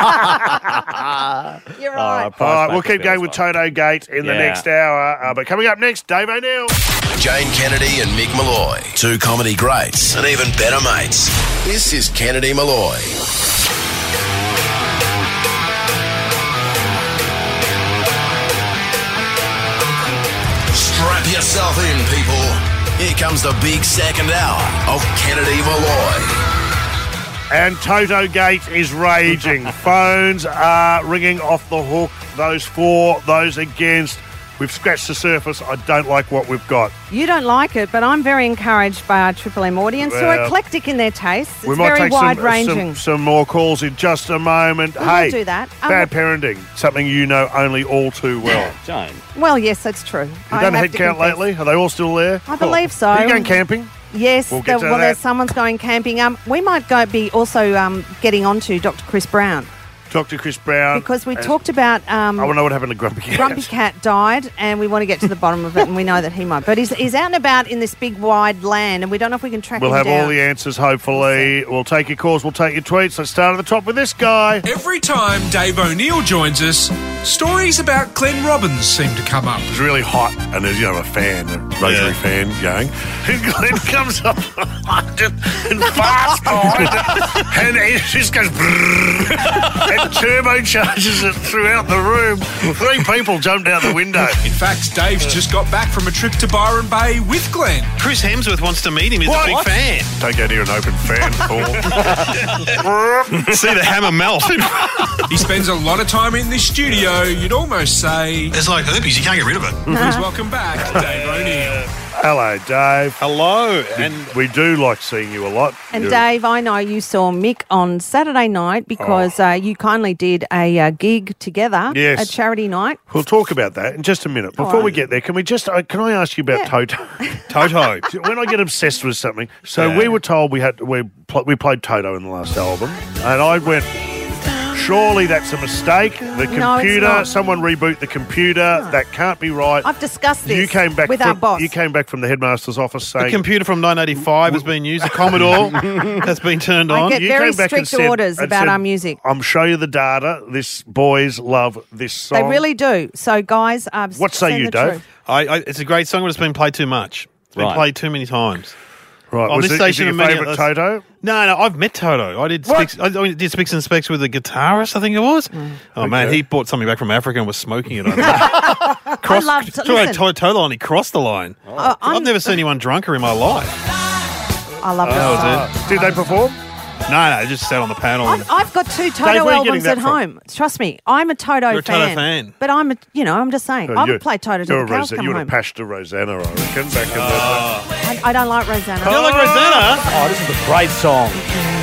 right. All right, we'll keep going with Toto Gate in the next hour. But coming up next, Dave O'Neill. Jane Kennedy and Mick Malloy. Two comedy greats and even better mates. This is Kennedy Malloy. Strap yourself in, people. Here comes the big second hour of Kennedy Malloy. And Toto Gate is raging. Phones are ringing off the hook. Those for, those against. We've scratched the surface. I don't like what we've got. You don't like it, but I'm very encouraged by our Triple M audience who are eclectic in their tastes. It's we might very take wide-ranging. some more calls in just a moment. We hey, will do that. Bad parenting, something you know only all too well. Jane. Well, yes, that's true. You've done a head count lately? Are they all still there? I believe so. Are you going camping? Yes, We'll get to that. there's someone's going camping. We might be also getting on to Dr. Chris Brown. Dr. Chris Brown. Because we talked about... I want to know what happened to Grumpy Cat. Grumpy Cat died, and we want to get to the bottom of it, and we know that he might. But he's out and about in this big, wide land, and we don't know if we can track We'll him have down. all the answers, hopefully. We'll take your calls, we'll take your tweets. Let's start at the top with this guy. Every time Dave O'Neill joins us, stories about Glenn Robbins seem to come up. It's really hot, and there's, a fan, a Rotary fan going. And Glenn comes up and fast behind and it just goes and turbocharges it throughout the room. 3 people jumped out the window. In fact, Dave's just got back from a trip to Byron Bay with Glenn. Chris Hemsworth wants to meet him. He's a big fan. Don't go near an open fan, Paul. See the hammer melt. He spends a lot of time in this studio. You'd almost say... It's like herpes. You can't get rid of it. Please welcome back Dave O'Neill. Hello, Dave. Hello. And we do like seeing you a lot. And Dave, I know you saw Mick on Saturday night because you kindly did a gig together, Yes. a charity night. We'll talk about that in just a minute. Before we get there, can I ask you about Toto? Toto. When I get obsessed with something, we were told we played Toto in the last album, and I went, surely that's a mistake. The computer, No, it's not. someone reboot the computer. That can't be right. I've discussed this You came back with from, our boss. You came back from the headmaster's office saying The computer from 1985 has been used. The Commodore has been turned on. I get You very came back and strict said- orders and about said, our music. I'm show you the data. This boys love this song. They really do. So, guys, What say send you, the Dave? truth. It's a great song, but it's been played too much. It's been Right. played too many times. Right. On Was this it, station, is it and your many favourite others. Toto? No, I've met Toto. I did What? did Speaks and Specs with a guitarist, I think it was. Oh, man, he brought something back from Africa and was smoking it. I love to listen. Toto and he crossed the line. I've never seen anyone drunker in my life. I love That that was it. Did they perform? No, they just sat on the panel. and I've got 2 Dave, Toto where are you albums getting at that from? home. Trust me, I'm a Toto You're a Toto fan. But I'm just saying, I would play Toto till the cows come You would home. have pashed to Rosanna, I reckon, back in the I don't like Rosanna. You don't like Rosanna? Oh, this is a great song.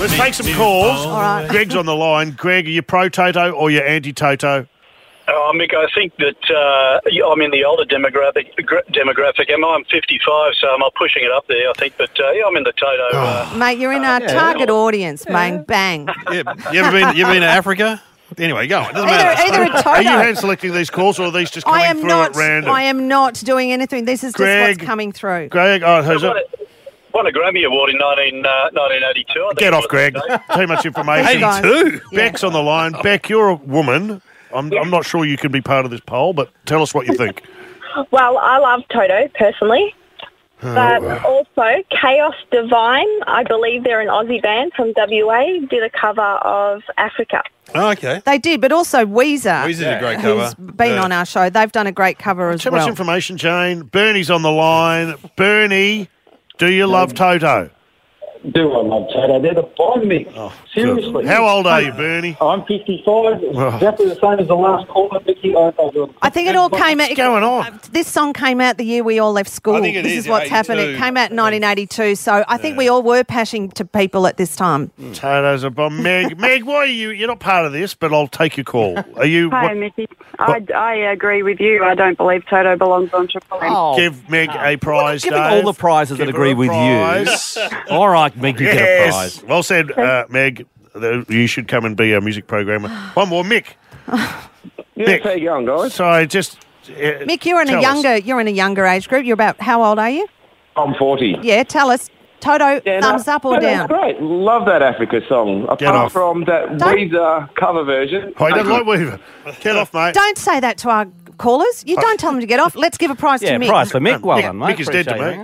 Let's take some calls. All right. Greg's on the line. Greg, are you pro-Toto or you anti-Toto? Mick, I think that I'm in the older demographic, and I'm 55, so I'm pushing it up there, I think. But I'm in the Toto. Mate, you're in our target audience, bang, bang. Yeah. You ever been to Africa? Anyway, go on. It doesn't matter. Either a Toto. Are you hand-selecting these calls or are these just coming through at random? I am not doing anything. This is Greg, just what's coming through. Greg, who's it? Won a Grammy Award in 1982. I think Get it off, was. Greg. Too much information. 82? Beck's on the line. Beck, you're a woman. I'm not sure you can be part of this poll, but tell us what you think. Well, I love Toto personally, but also Chaos Divine, I believe they're an Aussie band from WA, did a cover of Africa. Oh, okay. They did, but also Weezer. Weezer did a great cover. Who's been on our show. They've done a great cover as Too well. much information, Jane. Bernie's on the line. Bernie, do you love Toto? Do I love Toto? They're the bomb, Mick. Seriously. How old are you, Bernie? I'm 55. Exactly the same as the last caller, Mickey. I think it all came out. What's going on? This song came out the year we all left school. I think it this is, is what's 82. happened. It came out in 1982, so I think we all were passing to people at this time. Toto's a bomb. Meg, why are you? You're not part of this, but I'll take your call. Are you? Hi, Mickey. I agree with you. I don't believe Toto belongs on Triple M. Give Meg a prize, Giving Dave. all the prizes that Give agree her a with prize. you. All right, Meg, you get a prize. Well said, Meg. You should come and be our music programmer. One more, Mick. Mick, how you going, guys? Sorry, just Mick, you're in a younger age group. You're about how old are you? I'm 40. Yeah, tell us. Toto, thumbs up or down? That's great. Love that Africa song. Apart off. from that Weezer cover version. I don't like Weaver. Get off, mate. Don't say that to our callers. You don't tell them to get off. Let's give a prize to Mick. Prize for Mick. Well done, mate. Mick is dead to Appreciate me.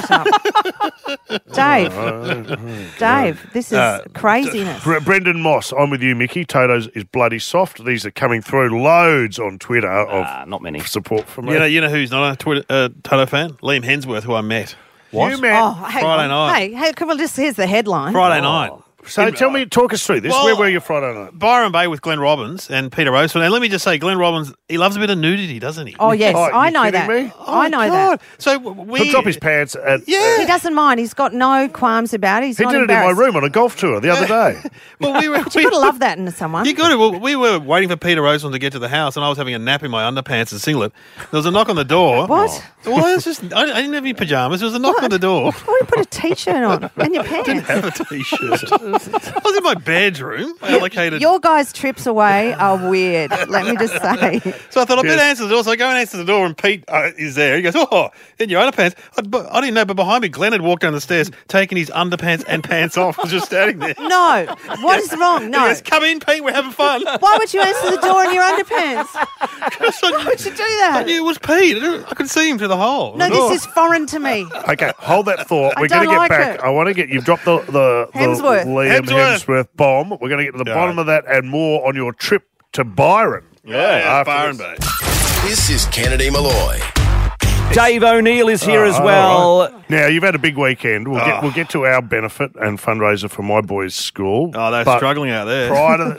Oh, shut up. Dave, this is craziness. Brendan Moss, I'm with you, Mickey. Toto's is bloody soft. These are coming through loads on Twitter of not many support from me. You know who's not a Toto fan? Liam Hemsworth, who I met. What? You met? Oh, hang Friday on. night. Hey, come on, here's the headline. Friday night. So talk us through this. Where were you Friday night? Byron Bay with Glenn Robbins and Peter Roseford. And let me just say, Glenn Robbins, he loves a bit of nudity, doesn't he? Oh, yes. I know kidding that. me? I know that. So He'll drop his pants at... He doesn't mind. He's got no qualms about it. He's He not did it in my embarrassed. room on a golf tour the other day. Well, But you've got to love that in someone. You got to. Well, we were waiting for Peter Roseford to get to the house, and I was having a nap in my underpants and singlet. There was a knock on the door. What? Well, it's just I didn't have any pajamas. There was a knock on the door. Why you put a T-shirt on and your pants? I didn't have a T-shirt. I was in my bedroom. I allocated. Your guys' trips away are weird. Let me just say. So I thought, I better answer the door. So I go and answer the door, and Pete is there. He goes, "Oh, in your underpants." I didn't know, but behind me, Glenn had walked down the stairs, taking his underpants and pants off, was just standing there. No. What is wrong? No. He goes, "Come in, Pete. We're having fun." Why would you answer the door in your underpants? Why would you do that? I knew it was Pete. I could see him through the hole. No, this is foreign to me. Okay, hold that thought. I We're going to don't get like back. it. I want to get you've dropped the Hemsworth. Liam Hemsworth bomb. We're going to get to the bottom of that and more on your trip to Byron. Byron Bay. This is Kennedy Malloy. Dave O'Neill is here as well. Right. Now, you've had a big weekend. We'll get to our benefit and fundraiser for my boys' school. Oh, they're But struggling out there. Prior to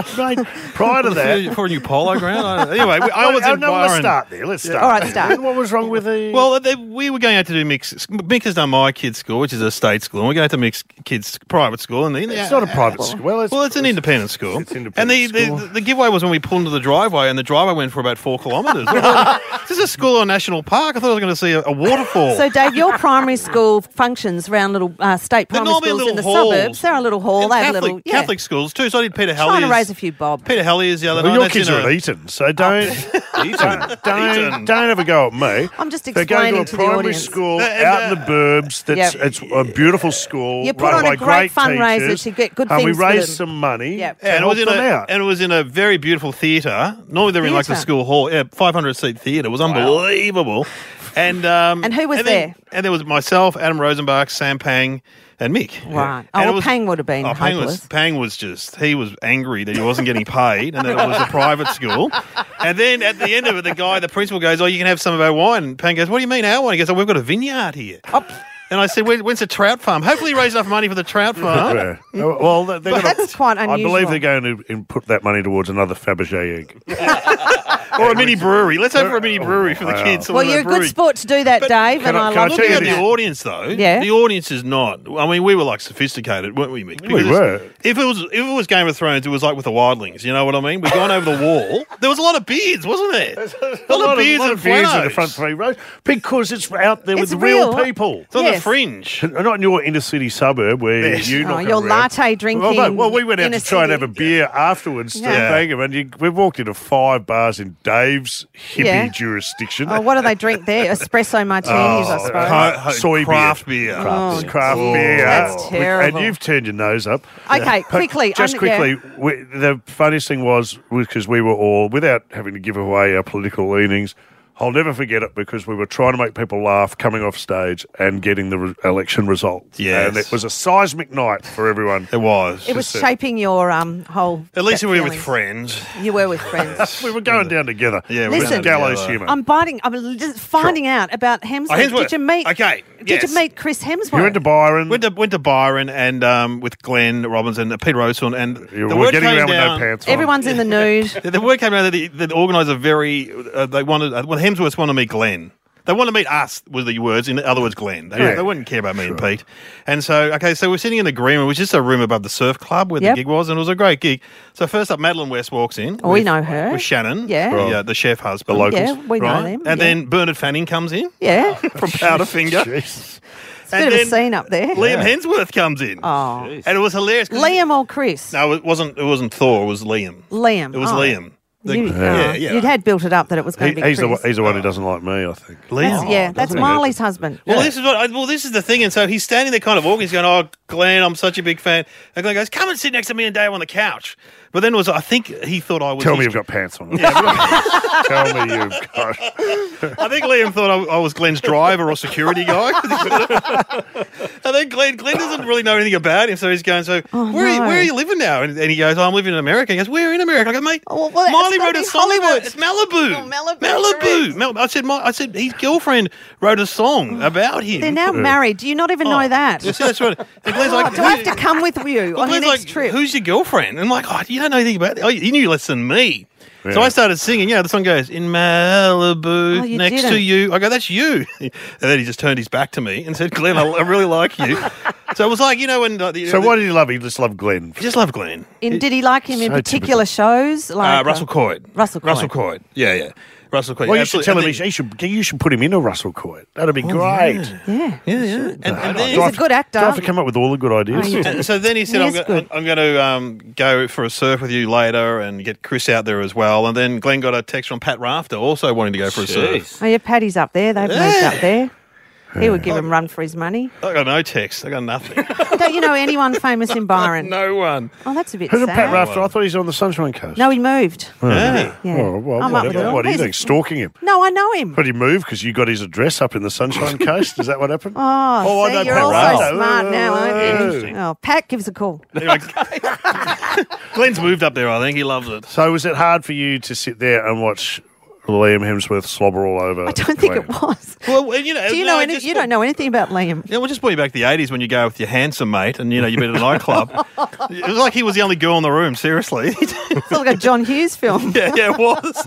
that, For a new polo ground? Anyway, I was in no, Byron. let's start there. Let's start. All right, start. What was wrong with the... Well, we were going out to do Mick's. Mick has done my kids' school, which is a state school, and we're going to Mick's kids' private school. And it's not a private school. Well, it's an independent school. It's independent and the giveaway was when we pulled into the driveway, and the driveway went for about 4 kilometres. This is a school or a national park. I thought I was going to see a waterfall. So, Dave, your primary school functions around little state primary normally schools in the little halls. suburbs. They're a little hall. They have little Catholic schools too. So I did Peter Trying Helliers. to raise a few bob. Peter Helliers the other Well, night. your kids are at Eton, so don't ever go at me. I'm just They're going explaining to to a the primary audience. school out in the burbs. That's It's a beautiful school. You put run on by a great fundraiser teachers, to get good and things we for raised them. some money Yep. to help them out. And it was in a very beautiful theatre. Normally they're in like the Theatre? school hall. Yeah, 500-seat theatre. It was unbelievable. And who was there? And there was myself, Adam Rosenbach, Sam Pang, and Mick. Right. And Oh, it was- Pang would have been hopeless. Pang was he was angry that he wasn't getting paid and that it was a private school. And then at the end of it, the principal goes, "Oh, you can have some of our wine." And Pang goes, "What do you mean our wine?" He goes, "Oh, we've got a vineyard here." And I said, "When's the trout farm?" Hopefully he raised enough money for the trout farm. Yeah. Well, they're gonna, That's quite I unusual. believe they're going to put that money towards another Fabergé egg. Or a mini brewery. Let's have a mini brewery for the kids. Well, you're a good sport to do that, Dave, and I love Looking at doing the that. audience, though, Yeah. the audience is not. I mean, we were like sophisticated, weren't we, Mick? We were. If it was Game of Thrones, it was like with the wildlings. You know what I mean? We'd gone over the wall. There was a lot of beards, wasn't there? A lot of beards and beers in the flannels. front 3 rows because it's out there It's with real real. people. It's on the Yes. fringe. Not in your inner city suburb where Yes. you Oh, knock your around. latte drinking. Well, we went out inner to try and have a city. beer afterwards to Yeah. bang 'em, and we walked into 5 bars in Dave's hippie Yeah. jurisdiction. Oh, what do they drink there? Espresso martinis, I suppose. Soy craft beer. beer. Craft beer. That's terrible. And you've turned your nose up. Okay, But quickly. Just quickly, the funniest thing was because we were all, without having to give away our political leanings, I'll never forget it because we were trying to make people laugh coming off stage and getting the election results. Yes. And it was a seismic night for everyone. It was. It was shaping your whole. At least gut we were with feelings. friends. You were with friends. We were going down together. Yeah, we were Listen, down gallows together. humour. I'm just finding out about Hemsworth. Oh, Hemsworth. Did you meet? Okay. Did yes. you meet Chris Hemsworth? You went to Byron. Went to Byron and with Glenn Robbins and Peter O'Sullivan, and You the were word getting came around with no down. pants on. Everyone's in the nude. The word came out that the organisers very they wanted. Well, Hemsworth wanted to meet Glenn. They wanted to meet us, was the words. In other words, Glenn. They wouldn't care about me and Pete. And so, so we're sitting in the green room, which is just a room above the surf club where the gig was, and it was a great gig. So first up, Madeline West walks in. Oh, we know her. With Shannon, Yeah. the chef husband. The locals. Yeah, we know right? them. And yeah. then Bernard Fanning comes in Yeah. from Powderfinger. It's a bit of a scene up there. Liam Hemsworth comes in. Oh. And it was hilarious. Liam or Chris? No, it wasn't Thor, it was Liam. Liam. It was Oh. Liam. Yeah. You'd had built it up that it was going to be He's Chris. the one who doesn't like me, I think. That's Marley's husband. Well, this is the thing. And so he's standing there kind of walking. He's going, oh, Glenn, I'm such a big fan. And Glenn goes, come and sit next to me and Dave on the couch. But then I think he thought I was... Tell me you've got pants on. Yeah, Tell me you've got... I think Liam thought I was Glenn's driver or security guy. And then Glenn doesn't really know anything about him. So he's going, where are you living now? And he goes, I'm living in America. He goes, where in America? I go, mate, Miley wrote a song about it. It's Malibu. Malibu. I said his girlfriend wrote a song about him. They're now married. Do you not even know that? Yes, that's right. And Glenn's Do I have to come with you on your Glenn's next trip? Who's your girlfriend? And I'm like, you don't know anything about it. Oh, you knew less than me. Yeah. So I started singing. The song goes, in Malibu, you next to didn't. you. I go, that's you. And then he just turned his back to me and said, Glenn, I really like you. So it was like, when... So why did he love him? He just loved Glenn. He just loved Glenn. Did he like him in So particular shows? Like Russell Coight. Russell Coight. Russell Coight. Yeah. Russell Coight. Well, you should tell him Absolutely. you should put him in a Russell Coight. That'd be great. Yeah. And then He's a good actor. Do I have to come up with all the good ideas? And so then he said, He is good. I'm going to go for a surf with you later and get Chris out there as well. And then Glenn got a text from Pat Rafter also wanting to go for a surf. Oh, yeah, Paddy's up there. They've moved up there. He would give him a run for his money. I got no text. I got nothing. Don't you know anyone famous in Byron? No one. Oh, that's a bit Who's sad. Pat Rafter? I thought he's on the Sunshine Coast. No, he moved. Yeah. Yeah. Oh, well, I'm up with it. what do you He's- think? Stalking him? No, I know him. But he moved because you got his address up in the Sunshine Coast? Is that what happened? Oh, I see, know you're Pat all Rafter. so smart now, aren't you? Interesting. Oh, Pat gives a call. Anyway, Glenn's moved up there, I think. He loves it. So was it hard for you to sit there and watch Liam Hemsworth slobber all over? I don't think it was. Well, Do you know you don't know anything about Liam? Yeah, we'll just put you back to the 80s when you go with your handsome mate and, you've been at a nightclub. It was like he was the only girl in the room, seriously. It's like a John Hughes film. Yeah, it was.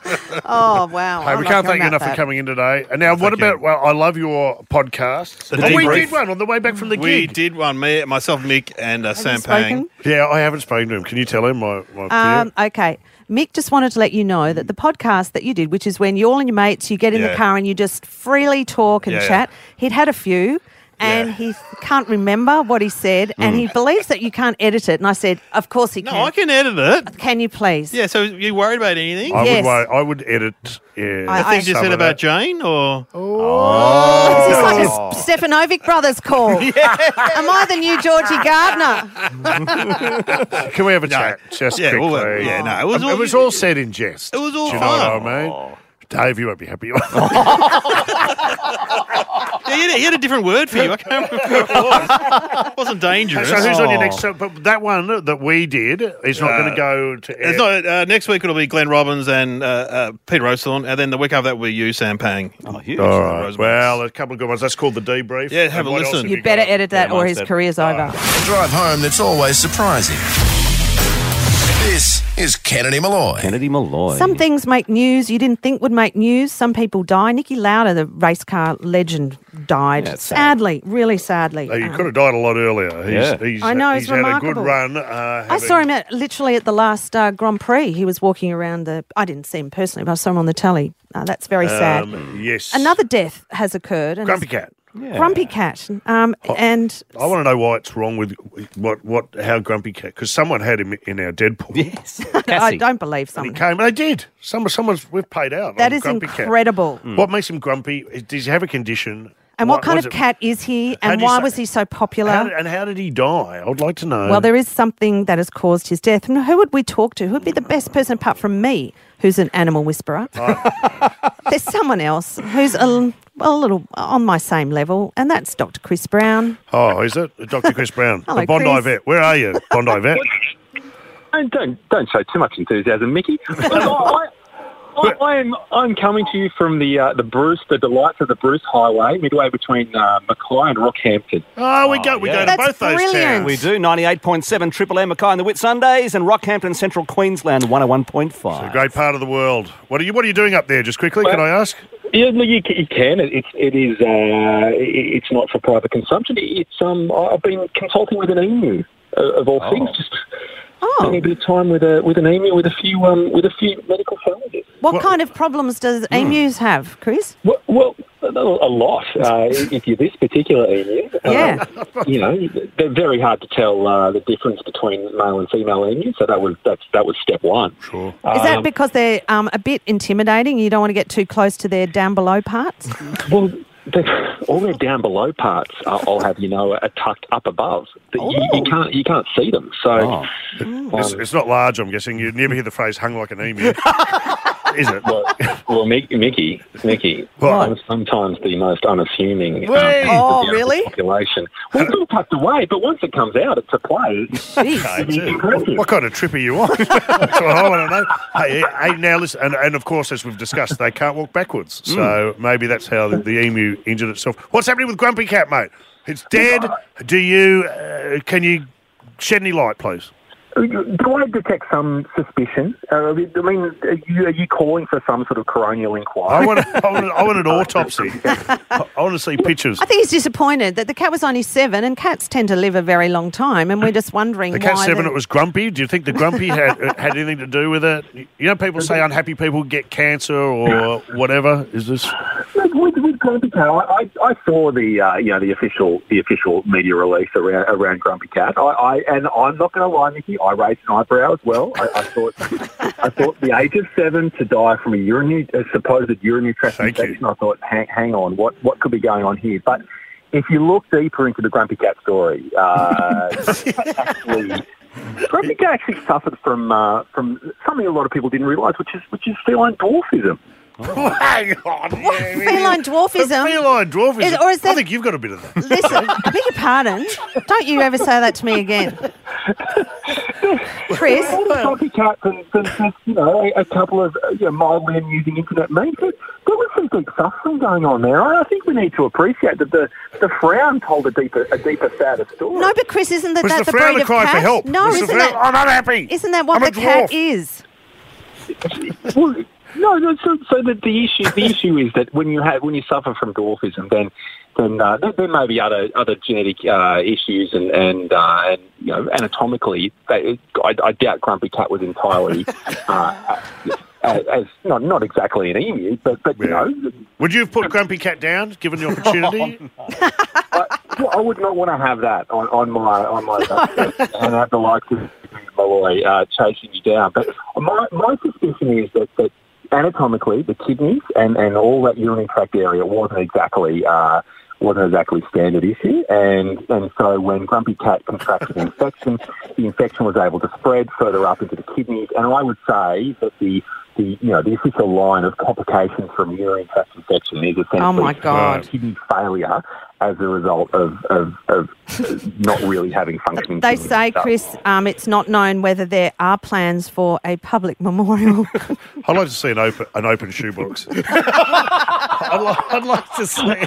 Oh, wow. Hey, I'm we not can't sure thank you about enough for that. coming in today. And now, what about, I love your podcast. The We debrief. did one on the way back from the We gig. did one, myself, Mick, and Sam you spoken? Pang. Yeah, I haven't spoken to him. Can you tell him my fear? Okay. Mick just wanted to let you know that the podcast that you did, which is when you all and your mates, you get in the Yeah. car and you just freely talk and Yeah, chat. He'd had a few and he can't remember what he said and he believes that you can't edit it. And I said, of course he can. No, I can edit it. Can you please? Yeah, so you worried about anything? Yes. I would edit. Yeah, The things you some said of about that. Jane, or Is this like a Stefanovic brothers call? Am I the new Georgie Gardner? Can we have a chat just Yeah, quickly? well, yeah, no, it was it was all said in jest. It was all Do you know fun. what I mean? Dave, you won't be happy. Yeah, he had a different word for you. I can't remember what it was. It wasn't dangerous. So who's on your next? But that one that we did is not going to go to air. It's not, next week it'll be Glenn Robbins and Peter O'Sullivan, and then the week after that will be you, Sam Pang. Oh, huge. All right. Well, a couple of good ones. That's called the debrief. Yeah, have And a what else listen. have You got? better edit that or his mindset. career's over. A drive home that's always surprising. This is Kennedy Malloy. Kennedy Malloy. Some things make news you didn't think would make news. Some people die. Niki Lauda, the race car legend, died. Yeah, it's sad. Sadly, really sadly. He could have died a lot earlier. I know, he's it's had remarkable. a good run. I saw him literally at the last Grand Prix. He was walking around I didn't see him personally, but I saw him on the telly. That's very sad. Yes. Another death has occurred. And Grumpy Cat. Grumpy Cat. And I want to know why it's wrong with how Grumpy Cat, because someone had him in our Deadpool. Yes. I don't believe And someone. he came. They did. we've paid out. That on is Grumpy incredible. Cat. What makes him grumpy? Does he have a condition? And what kind of cat is he? And why was he so popular? How did he die? I would like to know. Well, there is something that has caused his death. And who would we talk to? Who would be the best person apart from me, who's an animal whisperer? There's someone else who's a little on my same level, and that's Dr. Chris Brown. Oh, is it? Dr. Chris Brown. Hello, the Bondi Chris. vet. Where are you, Bondi vet? Don't show too much enthusiasm, Mickey. I'm coming to you from the delights of the Bruce Highway, midway between Mackay and Rockhampton. Oh, we go to both those towns. We do. 98.7 Triple M Mackay and the Whit Sundays, and Rockhampton, Central Queensland, 101.5. It's a great part of the world. What are you doing up there? Just quickly, can I ask? Yeah, you can. It's not for private consumption. I've been consulting with an emu of all things. Just spending a bit of time with an emu with a few medical challenges. What kind of problems does emus have, Chris? Well, a lot. If you're this particular emu, they're very hard to tell the difference between male and female emus. So that was step one. Sure. Is that because they're a bit intimidating? You don't want to get too close to their down below parts? Well, all their down below parts, I'll have are tucked up above. You can't see them. So it's not large. I'm guessing you never hear the phrase "hung like an emu," is it? Well, Mickey. I'm sometimes the most unassuming really? population. Well, it's all tucked away, but once it comes out, it's a play. What kind of trip are you on? That's what I want to know. Hey, now listen, and of course, as we've discussed, they can't walk backwards. So maybe that's how the emu injured itself. What's happening with Grumpy Cat, mate? It's dead. Can you shed any light, please? Do I detect some suspicion? Are you calling for some sort of coronial inquiry? I want an autopsy. I want to see pictures. I think he's disappointed that the cat was only 7, and cats tend to live a very long time, and we're just wondering the cat's why 7, it was grumpy. Do you think the grumpy had anything to do with it? You know, people say unhappy people get cancer or whatever. Is this... With Grumpy Cat, I saw the official media release around Grumpy Cat. And I'm not going to lie, Mickey, I raised an eyebrow as well. I thought the age of 7 to die from a supposed urinary tract infection. I thought, hang on, what could be going on here? But if you look deeper into the Grumpy Cat story, Grumpy Cat actually suffered from something a lot of people didn't realise, which is feline dwarfism. Oh, hang on. Feline dwarfism? Feline dwarfism? Or is that... I think you've got a bit of that. Listen, I beg your pardon. Don't you ever say that to me again. Chris? Grumpy Cat and a couple of mildly amusing internet memes. There was some deep suffering going on there. I think we need to appreciate that the frown told a deeper, sadder story. No, but Chris, isn't that the frown breed of cry cat? for help? No, was isn't that... I'm unhappy. Isn't that what the cat is? Well, no. So the issue is that when you suffer from dwarfism, then there may be other genetic issues and anatomically, I doubt Grumpy Cat was entirely as not exactly an emu, but Would you have put Grumpy Cat down given the opportunity? I would not want to have that on my doorstep and have the likes of Malloy chasing you down. But my suspicion is that anatomically, the kidneys and all that urinary tract area wasn't exactly standard issue, and so when Grumpy Cat contracted an infection, the infection was able to spread further up into the kidneys, and I would say that the official line of complications from urinary tract infection is essentially kidney failure as a result of not really having functioning They kidneys. say, Chris, it's not known whether there are plans for a public memorial. I'd like to see an open shoebox. I'd like to see.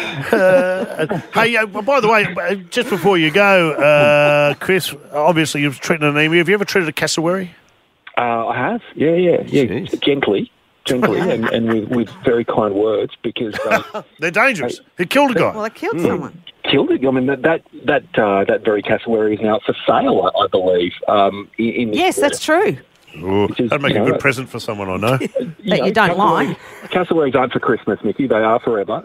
Hey, by the way, just before you go, Chris, obviously you've treated an emu. Have you ever treated a cassowary? I have. Yeah. Gently, and with very kind words, because they're dangerous. He killed a guy. Well, I killed someone. Killed it. I mean, that very cassowary is now for sale, I believe. In this Yes, that's true. Ooh, that'd make a good present for someone I know. That you don't like. Cassowaries aren't for Christmas, Mickey. They are forever.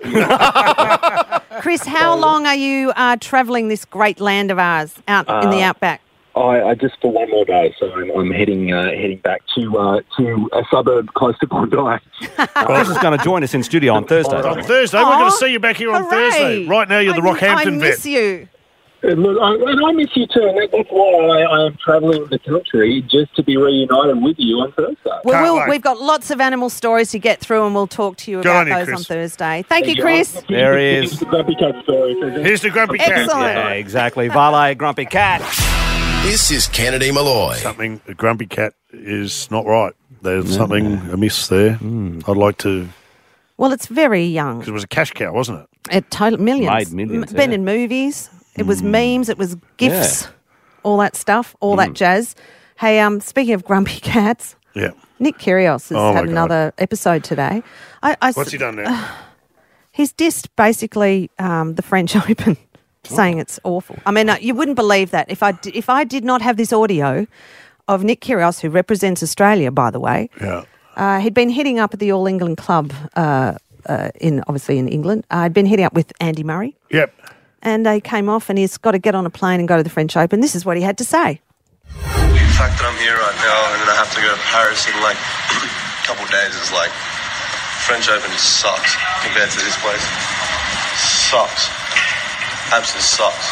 Chris, how long are you travelling this great land of ours out in the outback? I just for one more day, so I'm heading back to a suburb close to Bondi. Chris is going to join us in studio on Thursday. On Thursday, we're going to see you back here on Thursday. Right now, you're the Rockhampton vet. I miss you. Look, I miss you too, and that's why I am travelling the country, just to be reunited with you on Thursday. Well, we've got lots of animal stories to get through, and we'll talk to you about those on Thursday. Thank you, Chris. There he is. Here's the Grumpy Cat story. Here's the Grumpy Cat. Excellent. Yeah, exactly. Valet, Grumpy Cat. This is Kennedy Malloy. Something, the Grumpy Cat is not right. There's something amiss there. I'd like to... Well, it's very young. Because it was a cash cow, wasn't it? It total millions. Made millions, Been in movies. It was memes. It was GIFs. All that stuff. All that jazz. Hey, speaking of Grumpy Cats, Nick Kyrgios has had another episode today. What's he done now? He's dissed basically the French Open, saying it's awful. I mean, you wouldn't believe that if I did not have this audio of Nick Kyrgios, who represents Australia, by the way. Yeah. He'd been hitting up at the All England Club in England. He'd been hitting up with Andy Murray. Yep. And they came off, and he's got to get on a plane and go to the French Open. This is what he had to say. The fact that I'm here right now and then I have to go to Paris in like a couple of days is like, French Open sucks compared to this place. Sucks. Absolutely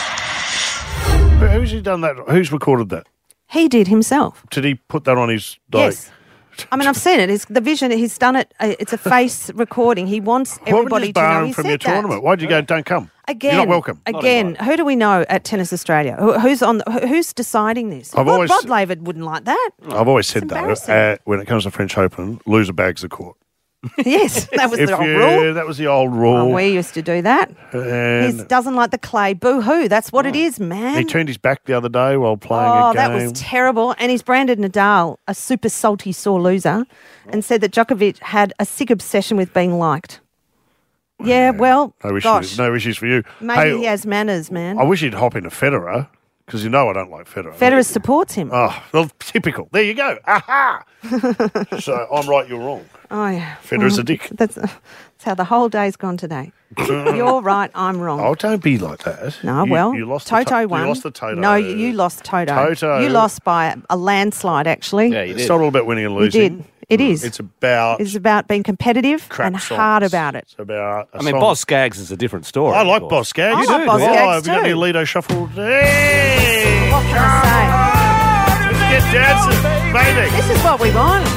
sucks. Who's he done that? Who's recorded that? He did himself. Did he put that on his... Yes. I mean, I've seen it. It's the vision. He's done it. It's a face recording. He wants everybody to know he from said your tournament? Why'd you go, don't come? Again, you're not welcome. Again, who do we know at Tennis Australia? Who's deciding this? Rod Laver wouldn't like that. I've always said that when it comes to French Open, loser bags the court. Yes, that was the old rule. That was the old rule. Oh, we used to do that. He doesn't like the clay. Boo-hoo. That's what it is, man. He turned his back the other day while playing a game. Oh, that was terrible. And he's branded Nadal a super salty sore loser and said that Djokovic had a sick obsession with being liked. Yeah, well, no issues for you. Maybe he has manners, man. I wish he'd hop into Federer, because you know I don't like Federer. Federer supports him. Oh, well, typical. There you go. Aha! So I'm right, you're wrong. Oh, yeah. Federer's a dick. That's how the whole day's gone today. You're right, I'm wrong. Oh, don't be like that. No, you lost Toto won. You lost the Toto. No, you lost Toto. Toto. You lost by a landslide, actually. Yeah, you did. It's not all about winning and losing. You did. It is. It's about being competitive and hard about it. It's about Boz Scaggs is a different story. I like Boz Scaggs. I like Boz Scaggs too. Have you got any Lido shuffle? Hey! What can I say? Let's get dancing, baby. This is what we want.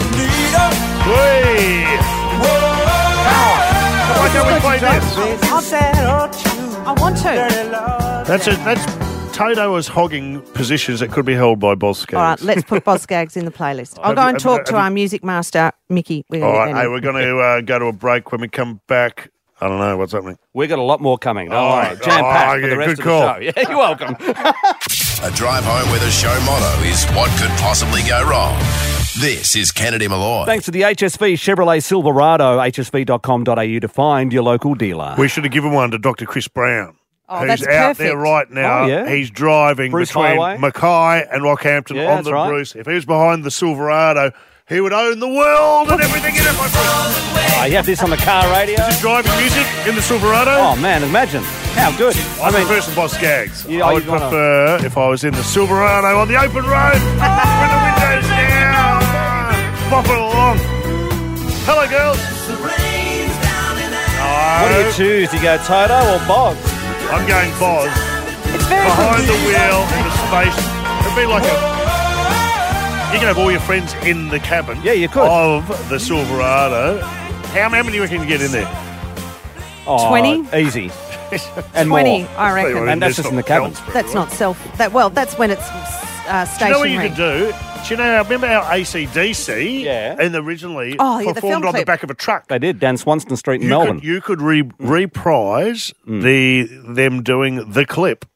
Why don't we play this? I want to. That's Toto was hogging positions that could be held by Boz Scaggs. All right, let's put Boz Scaggs in the playlist. I'll go and talk to our music master, Mickey. All right, hey, we're going to go to a break. When we come back, I don't know what's happening. We've got a lot more coming. Don't worry. Jam-packed for the rest of the show. Yeah, you're welcome. A drive home where the show motto is what could possibly go wrong. This is Kennedy Malloy. Thanks to the HSV Chevrolet Silverado, hsv.com.au to find your local dealer. We should have given one to Dr. Chris Brown. Oh, who's out there right now. Oh, yeah. He's driving Bruce between Highway. Mackay and Rockhampton on the Bruce. If he was behind the Silverado, he would own the world and everything in it, my friend. You have this on the car radio? Is it driving music in the Silverado? Oh, man, imagine. How good. I prefer some Boz Scaggs. Yeah, I would prefer if I was in the Silverado on the open road with the windows down, bopping along. Hello, girls. What do you choose? Do you go Toto or Boz? I'm going Boz. It's very behind the wheel in the space. It'd be like you can have all your friends in the cabin. Yeah, you could. Of the Silverado. How many do you reckon you get in there? 20? Easy. And 20, more. I reckon. And that's just in the cabin. That's not that's when it's stationary. Do you know what you could do? Do you know, remember how AC/DC and originally performed on the back of a truck? They did, down Swanston Street in Melbourne. You could reprise them doing the clip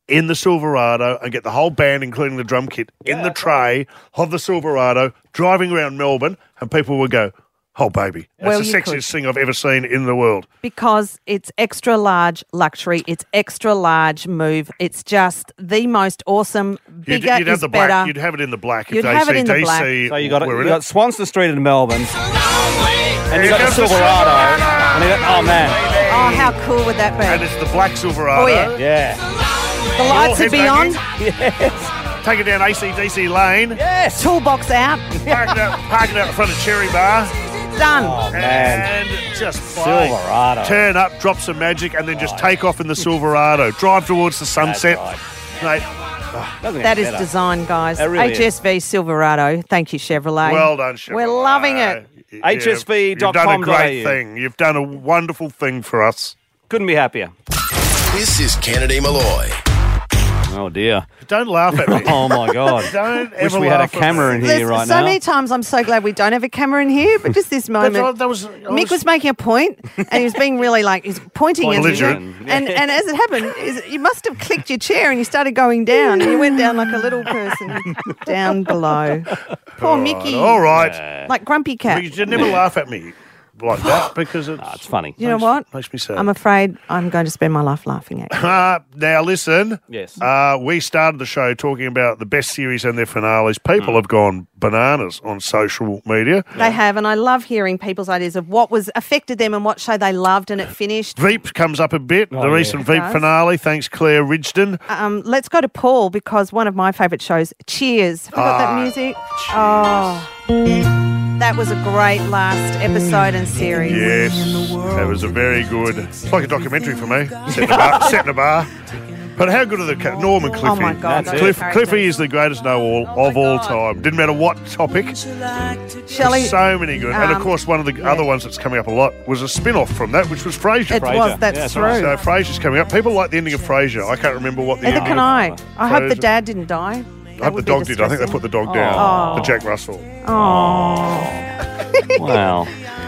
in the Silverado and get the whole band, including the drum kit, in the tray of the Silverado, driving around Melbourne, and people would go, "Oh, baby, that's Well, the you sexiest could. thing I've ever seen in the world." Because it's extra large luxury. It's extra large move. It's just the most awesome. You'd Bigger have is the better. black. You'd have it in the black. You'd if have it in the AC/DC black. So you got were in you got Swanston Street in Melbourne, and you got the comes the Silverado, and you got, oh man, Oh, how cool would that be? And it's the black Silverado. Oh, yeah. yeah, The lights would be on. yes, Take it down AC/DC Lane. yes, Toolbox out. Park it out in front of Cherry Bar. Done. oh man, And just play. Silverado. Turn up, drop some magic, and then just take off in the Silverado. Drive towards the sunset. Mate, Doesn't That get is better. design, guys. It really is. HSV Silverado. Thank you, Chevrolet. well done, Chevrolet. We're loving it. You've done a great thing. You've done a wonderful thing for us. Couldn't be happier. This is Kennedy Malloy. Oh dear. Don't laugh at me. Oh my God. Don't Wish ever we had a laugh at camera me. in There's here right so now. many times I'm so glad we don't have a camera in here, but just this moment. Mick was making a point, and he was being really he's pointing at you. Belligerent. And as it happened, you must have clicked your chair and you started going down, and you went down like a little person down below. Poor Mickey. All right. Like Grumpy Cat. You should never laugh at me like that because it's funny. You know what? Makes me sad. I'm afraid I'm going to spend my life laughing at you. Now, listen. Yes. We started the show talking about the best series and their finales. People have gone bananas on social media. They have, and I love hearing people's ideas of what was affected them and what show they loved and it finished. Veep comes up a bit. The recent It Veep does. finale. Thanks, Claire Ridgton. Let's go to Paul because one of my favourite shows, Cheers. Have you got that music? Oh. That was a great last episode and series. Yes, that was a very good. It's like a documentary for me. Set in a bar. But how good are the Norman Cliffy? Oh my God, those characters. Cliffy is the greatest know-all of all time. Didn't matter what topic. Shelley, So many good. And of course, one of the other ones that's coming up a lot was a spin-off from that, which was Frasier. It was, that's true. So Frasier's coming up. People like the ending of Frasier. I can't remember what the Either ending can of I. I hope the Frasier- dad didn't die. I hope the dog did. I think they put the dog down. Oh. The Jack Russell. Oh. Wow.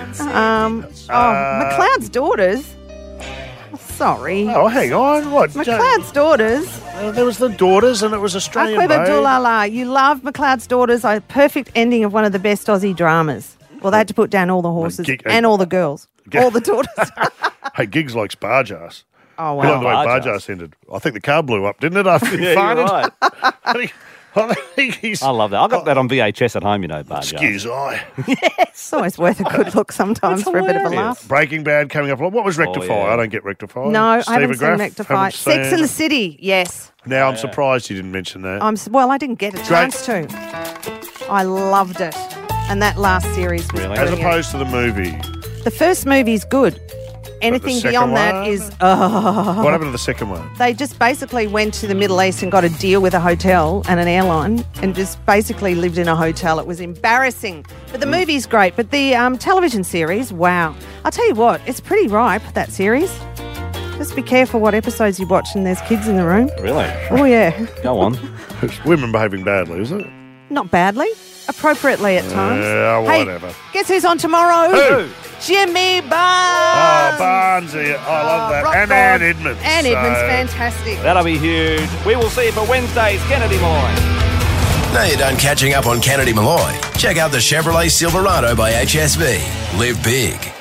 McLeod's daughters. Sorry. Oh, hang on. What? McLeod's daughters. There was the daughters and it was Australian Akweba Babe. Dulala. You love McLeod's daughters. A perfect ending of one of the best Aussie dramas. Well, they had to put down all the horses and all the girls. All the daughters. Hey, Giggs likes Bargearse. Oh, You like wow. the way Bargearse ended. I think the car blew up, didn't it? After he Yeah, you're farted? right. I think he's... I love that. I got that on VHS at home, you know, Barger. Excuse I. It's always worth a good look sometimes for a bit of a laugh. Breaking Bad coming up. What was Rectify? yeah. I don't get Rectify. No, I Steve haven't seen McGrath? Rectify. Haven't Sex seen in the it. City, yes. Now I'm surprised you didn't mention that. Well, I didn't get a chance to. I loved it. And that last series was As brilliant. opposed to the movie. The first movie's good. Anything second beyond that one? is... What happened to the second one? They just basically went to the Middle East and got a deal with a hotel and an airline and just basically lived in a hotel. It was embarrassing. But the movie's great. But the television series, wow. I'll tell you what, it's pretty ripe, that series. Just be careful what episodes you watch and there's kids in the room. Really? Oh, yeah. Go on. It's women behaving badly, is it? Not badly. Appropriately at times. Yeah, Hey, whatever. guess who's on tomorrow? Who? Jimmy Barnes. Oh, Barnesy. I love that. rock And god. Ann Edmonds. Ann Edmonds, So- fantastic. That'll be huge. We will see you for Wednesday's Kennedy Malloy. Now you're done catching up on Kennedy Malloy. Check out the Chevrolet Silverado by HSV. Live big.